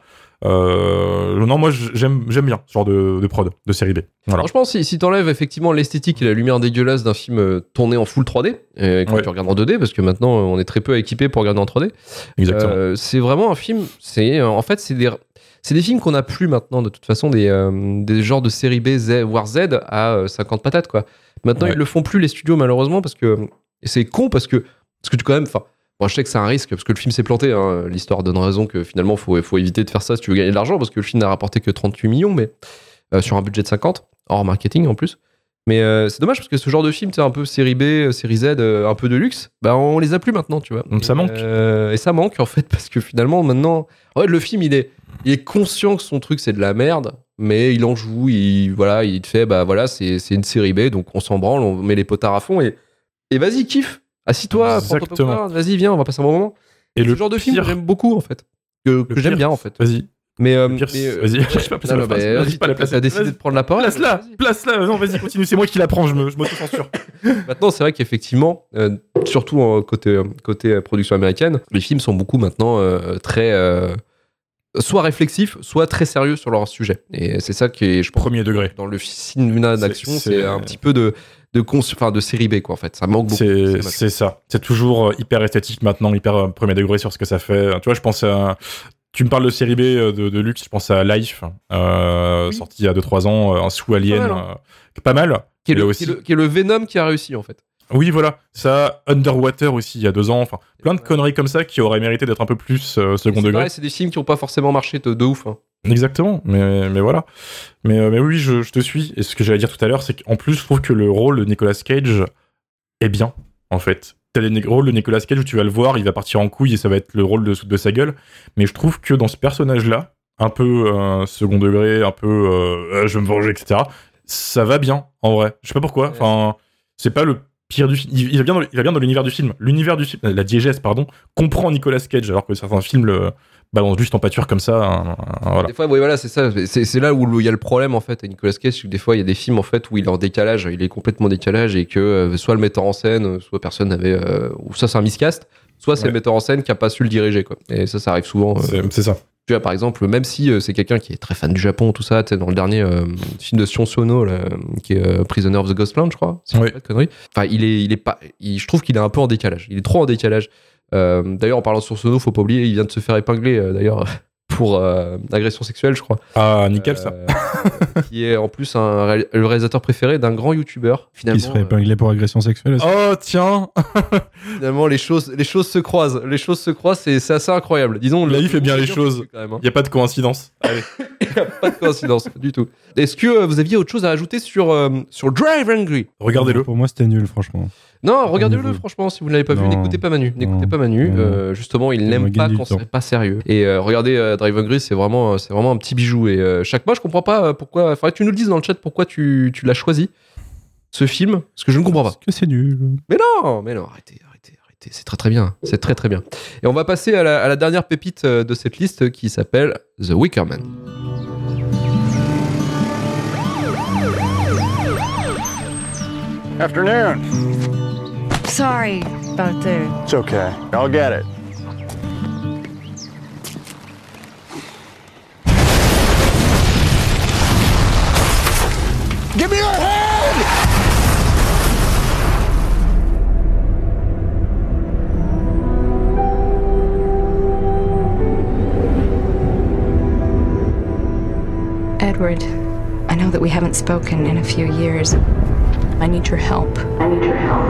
Euh, non, moi j'aime, j'aime bien ce genre de, de prod, de série B. Voilà. Franchement, si, si t'enlèves effectivement l'esthétique et la lumière dégueulasse d'un film euh, tourné en full trois D, et que ouais. tu regardes en deux D, parce que maintenant on est très peu équipé pour regarder en trois D. Exactement. Euh, c'est vraiment un film. C'est en fait c'est des c'est des films qu'on n'a plus maintenant de toute façon, des euh, des genres de série B Z, voire Z à euh, cinquante patates quoi. Maintenant ouais. ils le font plus les studios malheureusement parce que et c'est con parce que parce que tu quand même enfin. Bon, je sais que c'est un risque parce que le film s'est planté. Hein. L'histoire donne raison que finalement, il faut, faut éviter de faire ça si tu veux gagner de l'argent parce que le film n'a rapporté que trente-huit millions, mais euh, sur un budget de cinquante, hors marketing en plus. Mais euh, c'est dommage parce que ce genre de film, tu sais, un peu série B, série Z, euh, un peu de luxe, bah on les a plus maintenant, tu vois. Donc ça manque. Euh, et ça manque en fait parce que finalement, maintenant, en fait, le film, il est, il est conscient que son truc c'est de la merde, mais il en joue, il, voilà, il te fait, bah voilà, c'est, c'est une série B, donc on s'en branle, on met les potards à fond et, et vas-y, kiffe. Assis-toi, prends ton popcorn, vas-y, viens, on va passer un bon moment. Et le genre de film que j'aime beaucoup, en fait. Que, que j'aime bien, en fait. Vas-y. Mais, euh, pire, mais vas-y, je sais pas placer la place. Vas-y, pas la place. T'as décidé de prendre la parole. Place-la, place-la. Non, vas-y, continue. C'est moi qui la prends, je, me, je m'auto-censure. Maintenant, c'est vrai qu'effectivement, euh, surtout en côté, côté production américaine, les films sont beaucoup maintenant euh, très... Euh, soit réflexifs, soit très sérieux sur leur sujet. Et c'est ça qui est, je pense, premier degré. Dans le cinéma d'action, c'est, c'est, c'est un petit peu de... de cons... enfin, de série B quoi en fait, ça manque beaucoup. C'est, c'est ça, c'est toujours hyper esthétique maintenant, hyper premier degré sur ce que ça fait. Tu vois, je pense à, tu me parles de série B de, de luxe, je pense à Life, euh, oui. sorti il y a deux trois ans, un sous Alien, pas mal, hein. euh, pas mal. Qui est, le, aussi. Qui, est le, qui est le Venom qui a réussi en fait. Oui, voilà, ça, Underwater aussi il y a deux ans, enfin plein de conneries comme ça qui auraient mérité d'être un peu plus euh, second c'est degré. Pareil, c'est des films qui n'ont pas forcément marché de, de ouf. Hein. Exactement, mais, mais voilà. Mais, euh, mais oui, je, je te suis. Et ce que j'allais dire tout à l'heure, c'est qu'en plus, je trouve que le rôle de Nicolas Cage est bien, en fait. T'as le rôle de Nicolas Cage où tu vas le voir, il va partir en couille et ça va être le rôle de, de sa gueule. Mais je trouve que dans ce personnage-là, un peu euh, second degré, un peu euh, je vais me venger, et cetera, ça va bien, en vrai. Je sais pas pourquoi. Enfin, c'est pas le pire du film. Il, il, va bien dans, il va bien dans l'univers du film. L'univers du film, la diégèse, pardon, comprend Nicolas Cage, alors que certains films le balance juste en pâture comme ça. Hein, voilà. Des fois, oui, voilà, c'est ça. C'est, c'est là où il y a le problème en fait. À Nicolas Cage, des fois, il y a des films en fait où il est en décalage, il est complètement décalage et que euh, soit le metteur en scène, soit personne n'avait, euh, ou ça c'est un miscast, soit c'est ouais. le metteur en scène qui a pas su le diriger quoi. Et ça, ça arrive souvent. Euh, c'est, c'est ça. Tu vois, par exemple, même si euh, c'est quelqu'un qui est très fan du Japon, tout ça, tu sais, dans le dernier euh, film de Sion Sono, là, qui est euh, Prisoner of the Ghostland, je crois, si oui. je pas de conneries. Enfin, il est, il est pas, il, je trouve qu'il est un peu en décalage. Il est trop en décalage. Euh, d'ailleurs, en parlant de Sion Sono, faut pas oublier, il vient de se faire épingler, euh, d'ailleurs, pour euh, agression sexuelle, je crois. Ah, nickel ça. Euh, qui est en plus un ré- le réalisateur préféré d'un grand youtubeur. Finalement, qui se fait épingler euh... pour agression sexuelle aussi. Oh tiens. Finalement, les choses, les choses se croisent. Les choses se croisent, c'est, c'est assez incroyable. Disons, là, il fait bien les choses. Il hein. n'y a pas de coïncidence. Allez. Il n'y a pas de coïncidence du tout. Est-ce que euh, vous aviez autre chose à ajouter sur, euh, sur Drive Angry ? Regardez-le. Pour moi, c'était nul, franchement. Non, regardez-le, franchement, si vous ne l'avez pas non. vu. N'écoutez pas Manu. N'écoutez non. pas Manu. Euh, justement, il c'est n'aime pas quand c'est pas sérieux. Et euh, regardez euh, Drive Angry, c'est vraiment, c'est vraiment un petit bijou. Et euh, chaque mois, je comprends pas pourquoi. Faudrait que tu nous le dises dans le chat pourquoi tu, tu l'as choisi, ce film. Parce que je ne comprends pas. Parce que c'est nul. Mais non, mais non, arrêtez, arrêtez, arrêtez. C'est très très bien. C'est très très bien. Et on va passer à la, à la dernière pépite de cette liste qui s'appelle The Wicker Man. Afternoon. Sorry about the... It's okay. I'll get it. Give me your hand! Edward, I I know that we haven't spoken in a few years. I need your help. I need your help.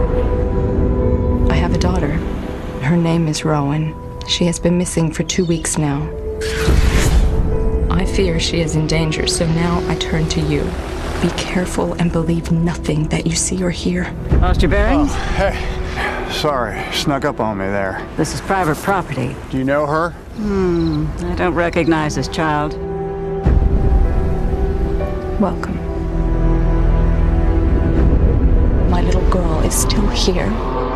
I have a daughter. Her name is Rowan. She has been missing for two weeks now. I fear she is in danger, so now I turn to you. Be careful and believe nothing that you see or hear. Lost your bearings? Oh, hey. Sorry, snuck up on me there. This is private property. Do you know her? Hmm, I don't recognize this child. Welcome. My little girl is still here.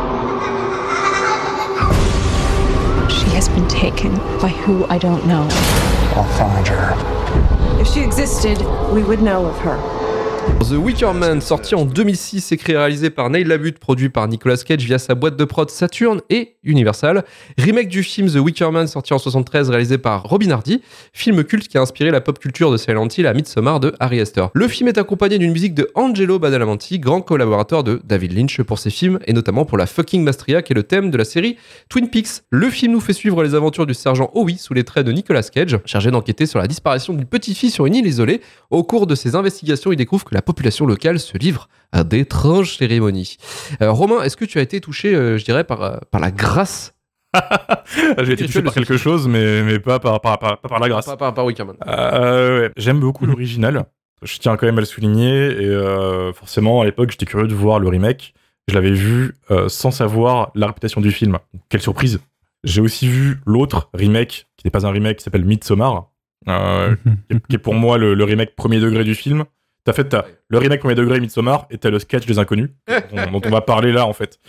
She has been taken by who I don't know. I'll find her. If she existed, we would know of her. The Wicker Man, sorti en deux mille six, écrit et réalisé par Neil LaBute, produit par Nicolas Cage via sa boîte de prod Saturn et Universal. Remake du film The Wicker Man, sorti en soixante-treize, réalisé par Robin Hardy. Film culte qui a inspiré la pop culture de Silent Hill à Midsommar de Ari Aster. Le film est accompagné d'une musique de Angelo Badalamenti, grand collaborateur de David Lynch pour ses films, et notamment pour la fucking Mastria, qui est le thème de la série Twin Peaks. Le film nous fait suivre les aventures du sergent Howie sous les traits de Nicolas Cage, chargé d'enquêter sur la disparition d'une petite fille sur une île isolée. Au cours de ses investigations, il découvre que la population locale se livre à d'étranges cérémonies. Euh, Romain, est-ce que tu as été touché, euh, je dirais, par, euh, par la grâce J'ai été touché par quelque chose, mais, mais pas, par, par, par, pas par la grâce. Pas par, par Wickerman. Euh, ouais. J'aime beaucoup l'original. Je tiens quand même à le souligner. Et euh, forcément, à l'époque, j'étais curieux de voir le remake. Je l'avais vu euh, sans savoir la réputation du film. Quelle surprise. J'ai aussi vu l'autre remake, qui n'est pas un remake, qui s'appelle Midsommar, euh, qui, est, qui est pour moi le, le remake premier degré du film. T'as fait t'as le remake premier degré Midsommar et t'as le sketch des Inconnus, dont, dont on va parler là en fait.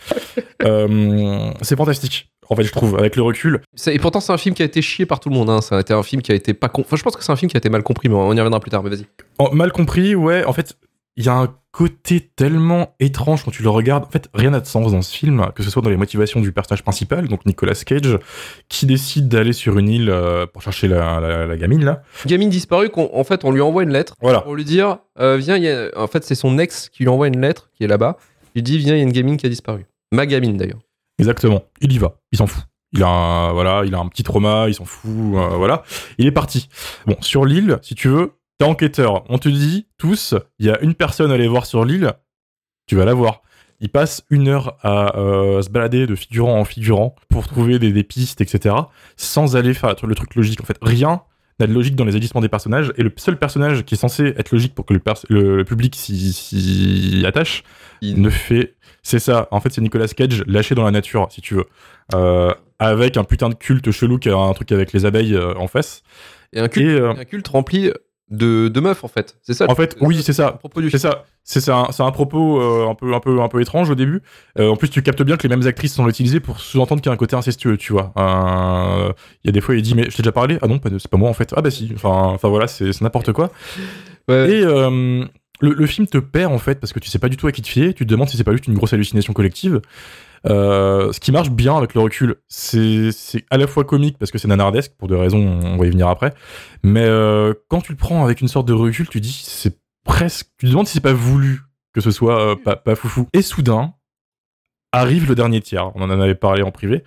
Euh, c'est fantastique. En fait, je trouve, avec le recul. C'est, et pourtant, c'est un film qui a été chié par tout le monde. Hein. Ça a été un film qui a été pas con. Enfin, je pense que c'est un film qui a été mal compris, mais on y reviendra plus tard. Mais vas-y. En, mal compris, ouais. En fait, il y a un côté tellement étrange quand tu le regardes. En fait, rien n'a de sens dans ce film, que ce soit dans les motivations du personnage principal, donc Nicolas Cage, qui décide d'aller sur une île euh, pour chercher la, la, la gamine là. Gamine disparue. En fait, on lui envoie une lettre voilà. pour lui dire, euh, viens. Y a... En fait, c'est son ex qui lui envoie une lettre qui est là-bas. Il dit, viens, il y a une gamine qui a disparu. Ma gamine d'ailleurs. Exactement. Il y va. Il s'en fout. Il a un, voilà, il a un petit trauma, il s'en fout, euh, voilà. Il est parti. Bon, sur l'île, si tu veux, t'es enquêteur. On te dit, tous, il y a une personne à aller voir sur l'île, tu vas la voir. Il passe une heure à euh, se balader de figurant en figurant pour trouver des, des pistes, et cetera, sans aller faire le truc logique. En fait, rien n'a de logique dans les agissements des personnages, et le seul personnage qui est censé être logique pour que le, pers- le, le public s'y, s'y attache, il ne fait... C'est ça. En fait, c'est Nicolas Cage lâché dans la nature, si tu veux. Euh, avec un putain de culte chelou qui a un truc avec les abeilles euh, en face. Et un culte, et, euh, un culte rempli de, de meufs, en fait. C'est ça. En fait, oui, c'est ça. C'est ça. C'est ça. C'est un propos euh, un peu, un peu, un peu étrange au début. Euh, en plus, tu captes bien que les mêmes actrices sont utilisées pour sous-entendre qu'il y a un côté incestueux, tu vois. Il euh, y a des fois, il dit, mais je t'ai déjà parlé. Ah non, c'est pas moi en fait. Ah bah si. Enfin, enfin voilà, c'est, c'est n'importe quoi. Ouais. Et euh, le, le film te perd en fait parce que tu sais pas du tout à qui te fier. Tu te demandes si c'est pas juste une grosse hallucination collective. Euh, ce qui marche bien avec le recul, c'est, c'est à la fois comique parce que c'est nanardesque pour des raisons, on va y venir après, mais euh, quand tu le prends avec une sorte de recul, tu dis c'est presque, tu te demandes si c'est pas voulu que ce soit euh, pas, pas foufou. Et soudain arrive le dernier tiers, on en avait parlé en privé.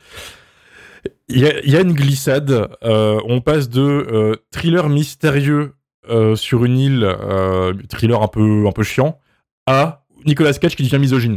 Il y a, y a une glissade, euh, on passe de euh, thriller mystérieux euh, sur une île, euh, thriller un peu un peu chiant, à Nicolas Cage qui devient misogyne.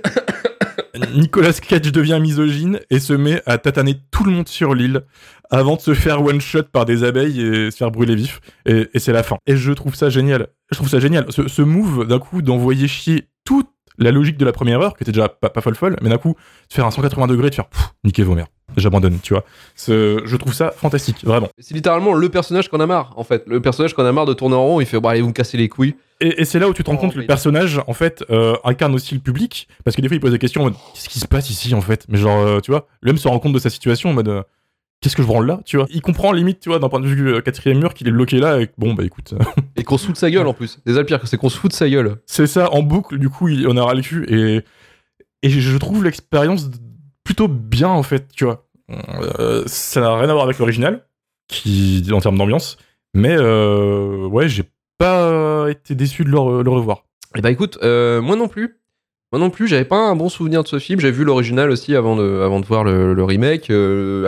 Nicolas Cage devient misogyne et se met à tataner tout le monde sur l'île avant de se faire one-shot par des abeilles et se faire brûler vif. Et, et c'est la fin. Et je trouve ça génial. Je trouve ça génial. Ce, ce move, d'un coup, d'envoyer chier toute la logique de la première heure, qui était déjà pas, pas folle folle, mais d'un coup, de faire un cent quatre-vingts degrés, de faire pff, niquez vos mères. J'abandonne, tu vois. Ce, je trouve ça fantastique, vraiment. C'est littéralement le personnage qu'on a marre, en fait. Le personnage qu'on a marre de tourner en rond, il fait, bah, allez, vous me cassez les couilles. Et, et c'est là où tu te rends oh, compte que le personnage, en fait, euh, incarne aussi le public, parce que des fois, il pose des questions en mode, qu'est-ce qui se passe ici, en fait? Mais genre, euh, tu vois, l'homme se rend compte de sa situation en mode, euh, qu'est-ce que je branle là, tu vois? Il comprend, limite, tu vois, d'un point de vue euh, quatrième mur, qu'il est bloqué là, et bon, bah écoute. Et qu'on se fout de sa gueule, en plus. C'est ça le pire, c'est qu'on se fout de sa gueule. C'est ça, en boucle, du coup, il, on aura le cul, et, et je trouve l'expérience plutôt bien, en fait, tu vois. Euh, ça n'a rien à voir avec l'original, qui en termes d'ambiance, mais euh, ouais, j'ai pas été déçu de le, le revoir. Et bah écoute, euh, moi non plus. Moi non plus, j'avais pas un bon souvenir de ce film. J'avais vu l'original aussi avant de, avant de voir le, le remake euh, à l'époque.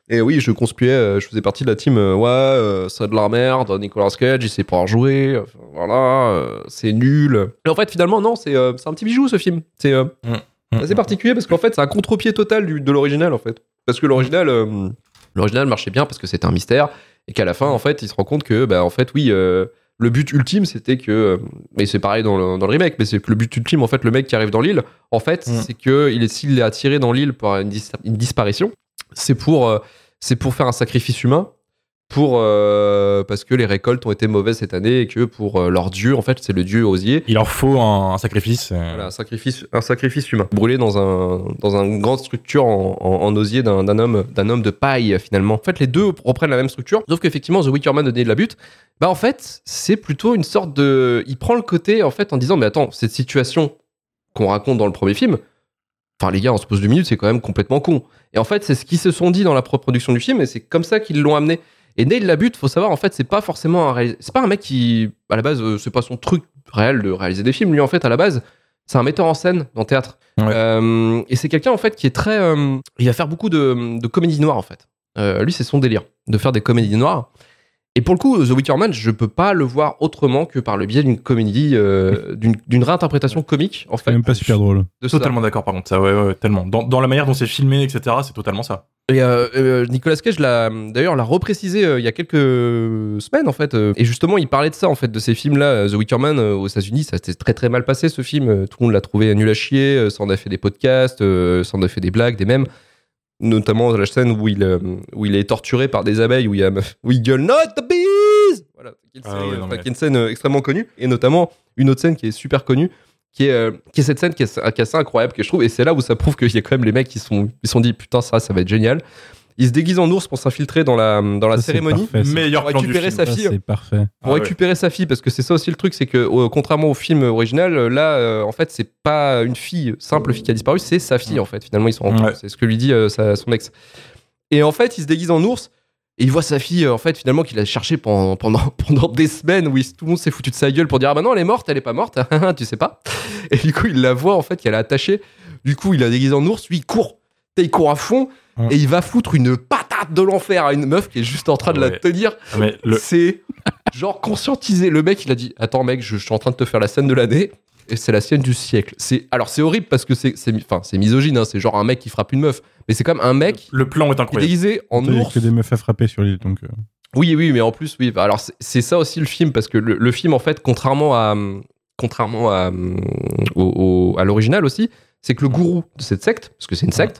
Et oui, je conspuais, euh, je faisais partie de la team. Euh, ouais, euh, c'est de la merde. Nicolas Cage, il sait pas en jouer. Enfin, voilà, euh, c'est nul. Et en fait, finalement, non, c'est, euh, c'est un petit bijou ce film. C'est euh, Mmh. assez particulier parce qu'en fait, c'est un contre-pied total du, de l'original en fait. Parce que l'original, euh, l'original marchait bien parce que c'était un mystère et qu'à la fin, en fait, il se rend compte que, bah, en fait, oui. Euh, Le but ultime, c'était que, et c'est pareil dans le, dans le remake, mais c'est que le but ultime, en fait, le mec qui arrive dans l'île, en fait, Mm. c'est que il est, s'il est attiré dans l'île par une, dis- une disparition, c'est pour, euh, c'est pour faire un sacrifice humain, pour, euh, parce que les récoltes ont été mauvaises cette année et que pour euh, leur dieu, en fait, c'est le dieu osier. Il leur faut un, un sacrifice. euh. Voilà, un sacrifice, un sacrifice humain. Brûlé dans un, dans une grande structure en, en, en osier d'un, d'un homme, d'un homme de paille, finalement. En fait, les deux reprennent la même structure, sauf qu'effectivement, The Wicker Man, donné de la butte, bah, en fait, c'est plutôt une sorte de, il prend le côté, en fait, en disant, mais attends, cette situation qu'on raconte dans le premier film, enfin, les gars, on se pose deux minutes, c'est quand même complètement con. Et en fait, c'est ce qu'ils se sont dit dans la production du film, et c'est comme ça qu'ils l'ont amené. Et Neil Labute, faut savoir, en fait, c'est pas forcément un réalis- c'est pas un mec qui, à la base, euh, c'est pas son truc réel de réaliser des films. Lui, en fait, à la base, c'est un metteur en scène dans le théâtre. Ouais. Euh, et c'est quelqu'un, en fait, qui est très, euh, il va faire beaucoup de, de comédies noires, en fait. Euh, lui, c'est son délire de faire des comédies noires. Et pour le coup, The Wicker Man, je peux pas le voir autrement que par le biais d'une comédie, euh, d'une, d'une réinterprétation comique, en C'est fait. même pas super drôle. de ça. Totalement d'accord, par contre, ça, ouais, ouais, ouais, tellement. Dans, dans la manière dont c'est filmé, et cetera, c'est totalement ça. Et euh, euh, Nicolas Cage l'a d'ailleurs l'a reprécisé euh, il y a quelques semaines en fait. Euh, et justement, il parlait de ça en fait, de ces films-là. euh, The Wicker Man euh, aux États-Unis, ça s'était très très mal passé ce film. Euh, Tout le monde l'a trouvé nul à chier. euh, Ça en a fait des podcasts, euh, ça en a fait des blagues, des mèmes. Notamment la scène où il euh, où il est torturé par des abeilles, où il y a où il gueule Not the bees. Voilà, qui est une, Ah série, ouais, non, enfin, mais- qui est une scène euh, extrêmement connue. Et notamment une autre scène qui est super connue. Qui est, euh, qui est cette scène qui est, qui est assez incroyable que je trouve, et c'est là où ça prouve qu'il y a quand même les mecs qui sont ils se sont dit putain ça ça va être génial. Ils se déguisent en ours pour s'infiltrer dans la dans la Ça, c'est cérémonie parfait, ça. Meilleur pour plan du récupérer film. sa Ça, fille c'est parfait. pour Ah ouais. récupérer sa fille parce que c'est ça aussi le truc, c'est que euh, contrairement au film original, euh, là euh, en fait c'est pas une fille simple fille qui a disparu, c'est sa fille en fait. Finalement ils se rendent compte, Ouais. c'est ce que lui dit euh, sa- son ex. Et en fait il se déguise en ours. Et il voit sa fille, euh, en fait, finalement, qu'il a cherché pendant, pendant, pendant des semaines où il- tout le monde s'est foutu de sa gueule pour dire ah bah non, elle est morte, elle est pas morte, tu sais pas. Et du coup, il la voit, en fait, qu'elle est attachée. Du coup, il a déguisé en ours, lui, il court. Il court à fond Ouais. et il va foutre une patate de l'enfer à une meuf qui est juste en train de la Ouais. tenir. Ah, mais le... C'est genre conscientisé. Le mec, il a dit attends, mec, je, je suis en train de te faire la scène de l'année. Et c'est la scène du siècle. C'est alors c'est horrible parce que c'est c'est enfin c'est misogyne. Hein, c'est genre un mec qui frappe une meuf, mais c'est comme un mec le plan est qui est incroyable. déguisé en Il y a ours. que des meufs à frapper sur l'île, donc. euh, Oui, oui, mais en plus, oui. Alors, c'est- c'est ça aussi le film, parce que le, le film, en fait, contrairement à, contrairement à, au- au- à l'original aussi, c'est que le gourou de cette secte, parce que c'est une secte,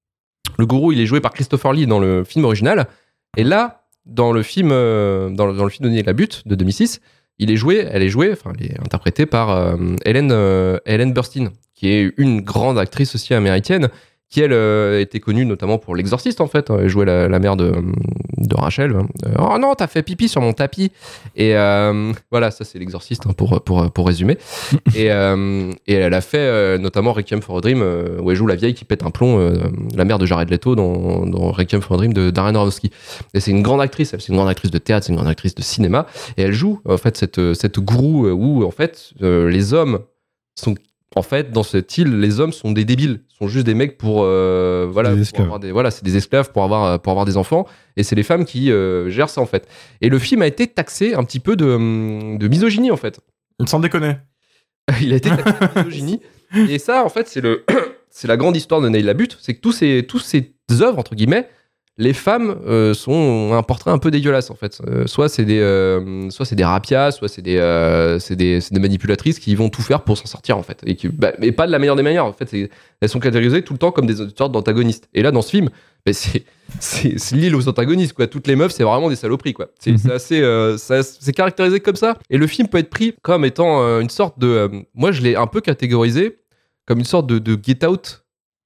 le gourou, il est joué par Christopher Lee dans le film original, et là, dans le film, euh, dans, le- dans le film Donner la butte de deux mille six, il est joué, elle est jouée, enfin, elle est interprétée par euh, Ellen, euh, Ellen Burstyn, qui est une grande actrice aussi américaine, qui elle euh, était connue notamment pour L'Exorciste en fait. Elle jouait la, la mère de, de Rachel. Euh, oh non, t'as fait pipi sur mon tapis. Et euh, voilà, ça c'est L'Exorciste hein, pour, pour, pour résumer. et, euh, et elle a fait euh, notamment Requiem for a Dream, euh, où elle joue la vieille qui pète un plomb, euh, la mère de Jared Leto dans, dans Requiem for a Dream de Darren Aronofsky. Et c'est une grande actrice, elle, c'est une grande actrice de théâtre, c'est une grande actrice de cinéma. Et elle joue en fait cette, cette gourou où en fait euh, les hommes sont en fait, dans cette île, les hommes sont des débiles, sont juste des mecs pour euh, voilà, Des pour esclaves. avoir des voilà, c'est des esclaves pour avoir pour avoir des enfants, et c'est les femmes qui euh, gèrent ça en fait. Et le film a été taxé un petit peu de, hum, de misogynie en fait. Sans déconner. Il a été taxé de misogynie, et ça en fait c'est le c'est la grande histoire de Neil Labute, c'est que tous ces tous ces œuvres entre guillemets, les femmes euh, sont ont un portrait un peu dégueulasse en fait. Euh, soit c'est des euh, soit c'est des rapias, soit c'est des euh, c'est des c'est des manipulatrices qui vont tout faire pour s'en sortir en fait, et qui bah, mais pas de la meilleure des manières en fait. C'est, elles sont catégorisées tout le temps comme des sortes d'antagonistes. Et là dans ce film, bah, c'est c'est c'est l'île aux antagonistes quoi. Toutes les meufs c'est vraiment des saloperies quoi. C'est, c'est assez euh, c'est, c'est caractérisé comme ça. Et le film peut être pris comme étant euh, une sorte de euh, moi je l'ai un peu catégorisé comme une sorte de, de Get Out.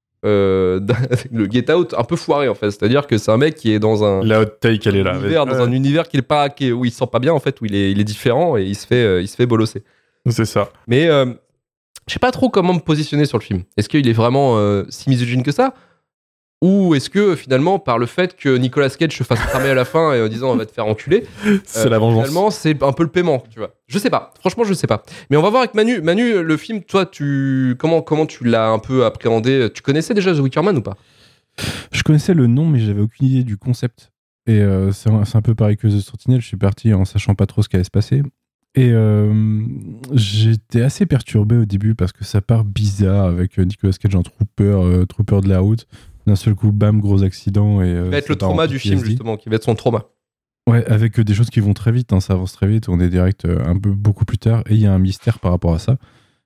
Euh, le Get Out un peu foiré en fait, c'est-à-dire que c'est un mec qui est dans un La hot take, elle est là. univers, dans un univers qui est pas qui est- où il se sent pas bien en fait, où il est il est différent et il se fait euh, il se fait bolosser. C'est ça. Mais euh, je sais pas trop comment me positionner sur le film. Est-ce qu'il est vraiment euh, si misogyne que ça, ou est-ce que finalement par le fait que Nicolas Cage se fasse cramer à la fin et en disant on va te faire enculer, C'est euh, la vengeance. finalement c'est un peu le paiement, tu vois. Je sais pas. Franchement je sais pas. Mais on va voir avec Manu. Manu, le film, toi tu comment comment tu l'as un peu appréhendé? Tu connaissais déjà The Wicker Man ou pas? Je connaissais le nom, mais j'avais aucune idée du concept. Et euh, c'est, un, c'est un peu pareil que The Sentinel. Je suis parti en sachant pas trop ce qui allait se passer. Et euh, j'étais assez perturbé au début parce que ça part bizarre avec Nicolas Cage en trooper, euh, trooper de la route. D'un seul coup, bam, gros accident. Et, euh, qui va être le trauma du film, justement, qui va être son trauma. Ouais, avec des choses qui vont très vite, hein, ça avance très vite. On est direct euh, un peu beaucoup plus tard. Et il y a un mystère par rapport à ça.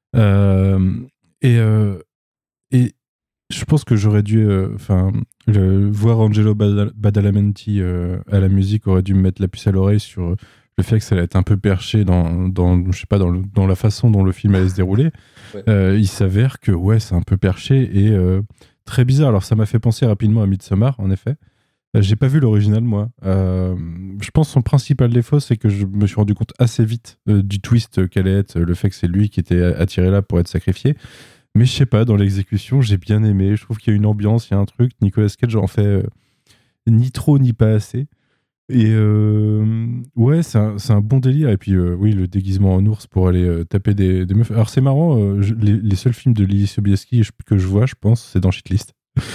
Euh, et, euh, et je pense que j'aurais dû. Enfin, euh, voir Angelo Badal- Badalamenti euh, à la musique aurait dû me mettre la puce à l'oreille sur le fait que ça allait être un peu perché dans, dans, je sais pas, dans, le, dans la façon dont le film allait se dérouler. Ouais. Euh, il s'avère que, ouais, c'est un peu perché et euh, très bizarre. Alors, ça m'a fait penser rapidement à Midsommar, en effet. Euh, j'ai pas vu l'original, moi. Euh, je pense que son principal défaut, c'est que je me suis rendu compte assez vite euh, du twist qu'allait être le fait que c'est lui qui était attiré là pour être sacrifié. Mais je sais pas, dans l'exécution, j'ai bien aimé. Je trouve qu'il y a une ambiance, il y a un truc. Nicolas Cage en fait euh, ni trop ni pas assez. Et euh, ouais, c'est un, c'est un bon délire. Et puis, euh, oui, le déguisement en ours pour aller euh, taper des, des meufs. Alors, c'est marrant, euh, je, les, les seuls films de Lily Sobieski que je vois, je pense, c'est dans Shitlist.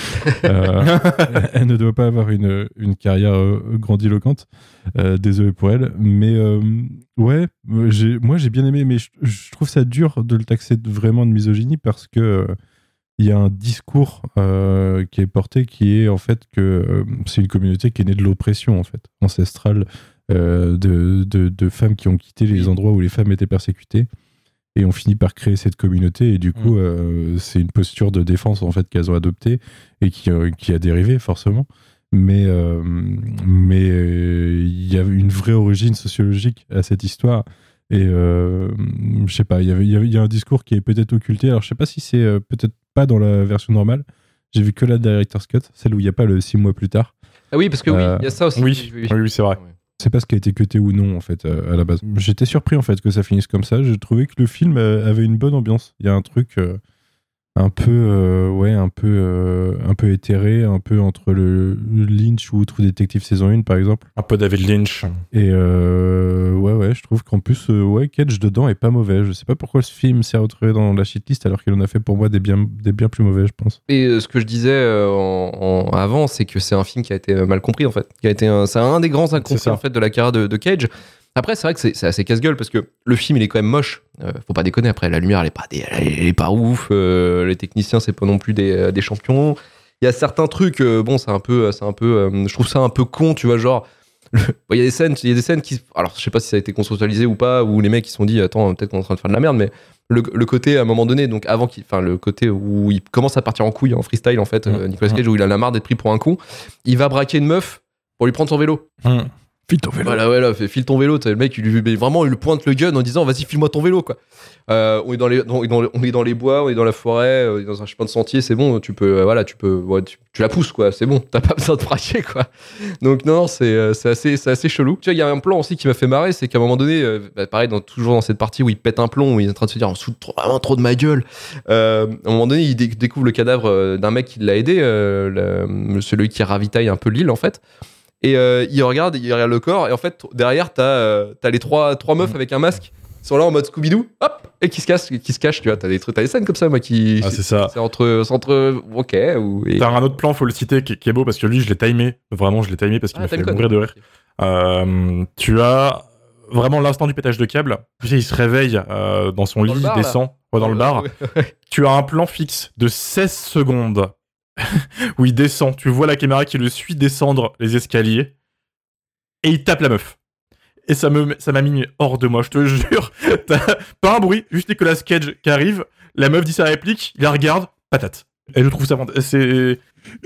euh, elle ne doit pas avoir une, une carrière euh, grandiloquente. Euh, désolé pour elle. Mais euh, ouais, j'ai, moi, j'ai bien aimé. Mais je, je trouve ça dur de le taxer vraiment de misogynie parce que euh, il y a un discours euh, qui est porté qui est en fait que euh, c'est une communauté qui est née de l'oppression en fait, ancestrale euh, de, de, de femmes qui ont quitté les endroits où les femmes étaient persécutées et ont fini par créer cette communauté et du coup mmh. euh, c'est une posture de défense en fait qu'elles ont adoptée et qui, euh, qui a dérivé forcément mais euh, mais il euh, y a une vraie origine sociologique à cette histoire. Et euh, je sais pas, il y avait, il y a un discours qui est peut-être occulté. Alors je sais pas si c'est euh, peut-être pas dans la version normale. J'ai vu que la Director's Cut, celle où il n'y a pas le six mois plus tard. Ah oui, parce que euh, oui, il y a ça aussi. Oui, oui, oui, c'est vrai. C'est pas ce qui a été cuté ou non en fait euh, à la base. J'étais surpris en fait que ça finisse comme ça. J'ai trouvé que le film euh, avait une bonne ambiance. Il y a un truc euh, un peu, euh, ouais, un peu, euh, un peu éthéré, un peu entre le, le Lynch ou True Detective saison un par exemple. Un peu David Lynch. Et euh, ouais, ouais, je trouve qu'en plus, euh, ouais, Cage dedans est pas mauvais. Je sais pas pourquoi ce film s'est retrouvé dans la shitlist alors qu'il en a fait pour moi des bien, des bien plus mauvais, je pense. Et euh, ce que je disais euh, en, en avant, c'est que c'est un film qui a été mal compris en fait. Qui a été un, c'est un des grands incompris en fait de la carrière de, de Cage. Après, c'est vrai que c'est, c'est assez casse-gueule parce que le film, il est quand même moche. Euh, faut pas déconner. Après, la lumière, elle est pas, des, elle est pas ouf. Euh, les techniciens, c'est pas non plus des, des champions. Il y a certains trucs, euh, bon, c'est un peu, c'est un peu, euh, je trouve ça un peu con, tu vois, genre. Il bon, y a des scènes, il y a des scènes qui, alors, je sais pas si ça a été consensualisé ou pas, où les mecs ils se sont dit, attends, peut-être qu'on est en train de faire de la merde, mais le, le côté à un moment donné, donc avant qu'il, enfin, le côté où il commence à partir en couille, en freestyle en fait, mmh. euh, Nicolas Cage, où il a la marre d'être pris pour un con, il va braquer une meuf pour lui prendre son vélo. Mmh. File ton vélo. Voilà, ouais, là, file ton vélo. T'as le mec, il lui, vraiment, il lui pointe le gun en disant, vas-y, file-moi ton vélo, quoi. Euh, on est dans les, dans, on est dans les bois, on est dans la forêt, on est dans un chemin de sentier, c'est bon, tu peux, euh, voilà, tu peux, ouais, tu, tu la pousses, quoi, c'est bon, t'as pas besoin de braquer, quoi. Donc, non, c'est, euh, c'est assez, c'est assez chelou. Tu vois, il y a un plan aussi qui m'a fait marrer, c'est qu'à un moment donné, euh, bah, pareil, dans, toujours dans cette partie où il pète un plomb, où il est en train de se dire, on se fout vraiment trop de ma gueule. Euh, à un moment donné, il dé- découvre le cadavre d'un mec qui l'a aidé, euh, le, celui qui ravitaille un peu l'île, en fait. Et euh, il regarde, il regarde le corps, et en fait, derrière, t'as, euh, t'as les trois, trois meufs avec un masque, qui sont là en mode Scooby-Doo, hop, et qui se cachent, qui se cachent, tu vois, t'as des trucs, t'as des scènes comme ça, moi, qui. Ah, c'est ça. C'est entre, c'est entre, ok, ou. Et... T'as un autre plan, faut le citer, qui, qui est beau, parce que lui, je l'ai timé, vraiment, je l'ai timé, parce qu'il ah, m'a fait mourir de rire. Euh, tu as vraiment l'instant du pétage de câble, tu sais, il se réveille euh, dans son dans lit, bar, descend, ouais, dans oh, le bar. Ouais, ouais. Tu as un plan fixe de seize secondes, où il descend, tu vois la caméra qui le suit descendre les escaliers, et il tape la meuf. Et ça, me, ça m'a mis hors de moi, je te jure. T'as pas un bruit, juste Nicolas Cage qui arrive, la meuf dit sa réplique, il la regarde, patate. Et je trouve ça... C'est...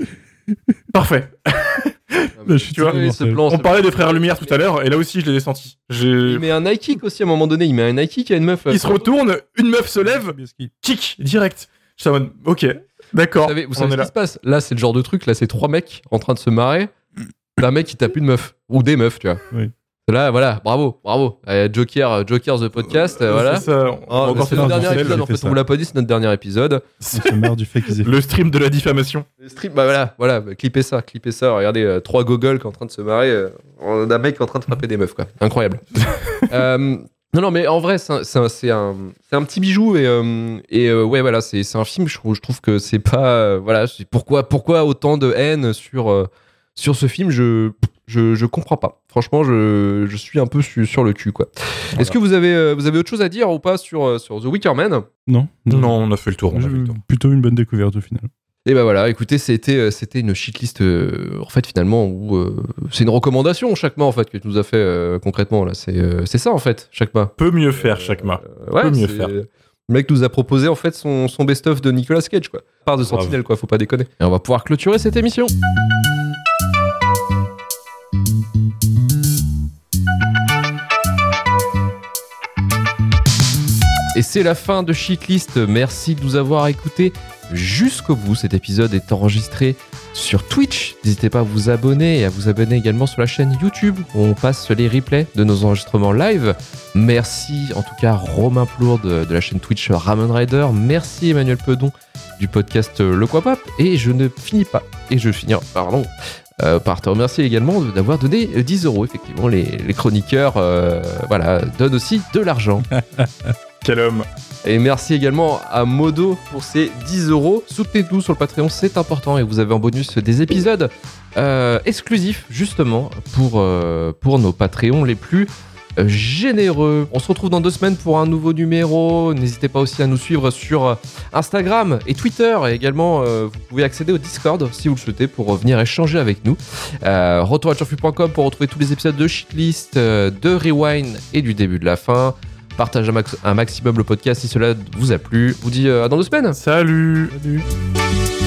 parfait. Mais je tu vois, oui, ce plan, on parlait des frères Lumière tout à l'heure, et là aussi je l'ai senti. J'ai... Il met un high kick aussi à un moment donné, il met un high kick à une meuf. Il se retourne, une meuf se lève, kick, direct. Je suis en mode, ok, d'accord. Vous savez, vous savez ce qui se passe ? Là, c'est le genre de truc, là, c'est trois mecs en train de se marrer. D'un mec qui tape une meuf, ou des meufs, tu vois. Oui. Là, voilà, bravo, bravo. Euh, Joker, Joker the podcast, euh, voilà. C'est ça. Oh, c'est notre dernier épisode, en fait, on vous l'a pas dit, c'est notre dernier épisode. On se marre du fait qu'ils aient le stream de la diffamation. Le stream, bah voilà, voilà, bah, clippez ça, clippez ça. Regardez, euh, trois gogoles qui sont en train de se marrer, euh, d'un mec qui est en train de frapper des meufs, quoi. Incroyable. euh, Non, non, mais en vrai, c'est un, c'est un, c'est un, c'est un petit bijou et, euh, et euh, ouais, voilà, c'est, c'est un film. Je trouve, je trouve que c'est pas, euh, voilà, c'est pourquoi, pourquoi autant de haine sur euh, sur ce film. Je, je, je comprends pas. Franchement, je, je suis un peu su, sur le cul, quoi. Voilà. Est-ce que vous avez, euh, vous avez autre chose à dire ou pas sur sur The Wicker Man ? Non, non, non, on a fait le tour. On a fait le tour. Plutôt une bonne découverte au final. Et ben voilà, écoutez, c'était, c'était une shitlist, euh, en fait, finalement, où euh, c'est une recommandation, Chakma, en fait, que tu nous as fait euh, concrètement, là. C'est, euh, c'est ça, en fait, Chakma. Peut mieux faire, Chakma. Euh, ouais, Peut mieux c'est... faire. Le mec nous a proposé, en fait, son, son best-of de Nicolas Cage, quoi. Part de Sentinelle, quoi, faut pas déconner. Et on va pouvoir clôturer cette émission. Et c'est la fin de Shitlist. Merci de nous avoir écoutés jusqu'au bout. Cet épisode est enregistré sur Twitch. N'hésitez pas à vous abonner et à vous abonner également sur la chaîne YouTube où on passe les replays de nos enregistrements live. Merci en tout cas Romain Plourde de, de la chaîne Twitch Ramen Rider. Merci Emmanuel Pedon du podcast Le Quoi Pop. Et je ne finis pas. Et je finis, pardon. Euh, par te remercier également d'avoir donné dix euros. Effectivement, les, les chroniqueurs euh, voilà, donnent aussi de l'argent. Quel homme. Et merci également à Modo pour ses dix euros. Soutenez-nous sur le Patreon, c'est important. Et vous avez en bonus des épisodes euh, exclusifs, justement, pour, euh, pour nos Patreons les plus euh, généreux. On se retrouve dans deux semaines pour un nouveau numéro. N'hésitez pas aussi à nous suivre sur Instagram et Twitter. Et également, euh, vous pouvez accéder au Discord si vous le souhaitez pour venir échanger avec nous. Euh, retour à turfu point com pour retrouver tous les épisodes de Shitlist, euh, de Rewind et du début de la fin. Partagez un, max- un maximum le podcast si cela vous a plu. Je vous dis euh, à dans deux semaines. Salut. Salut.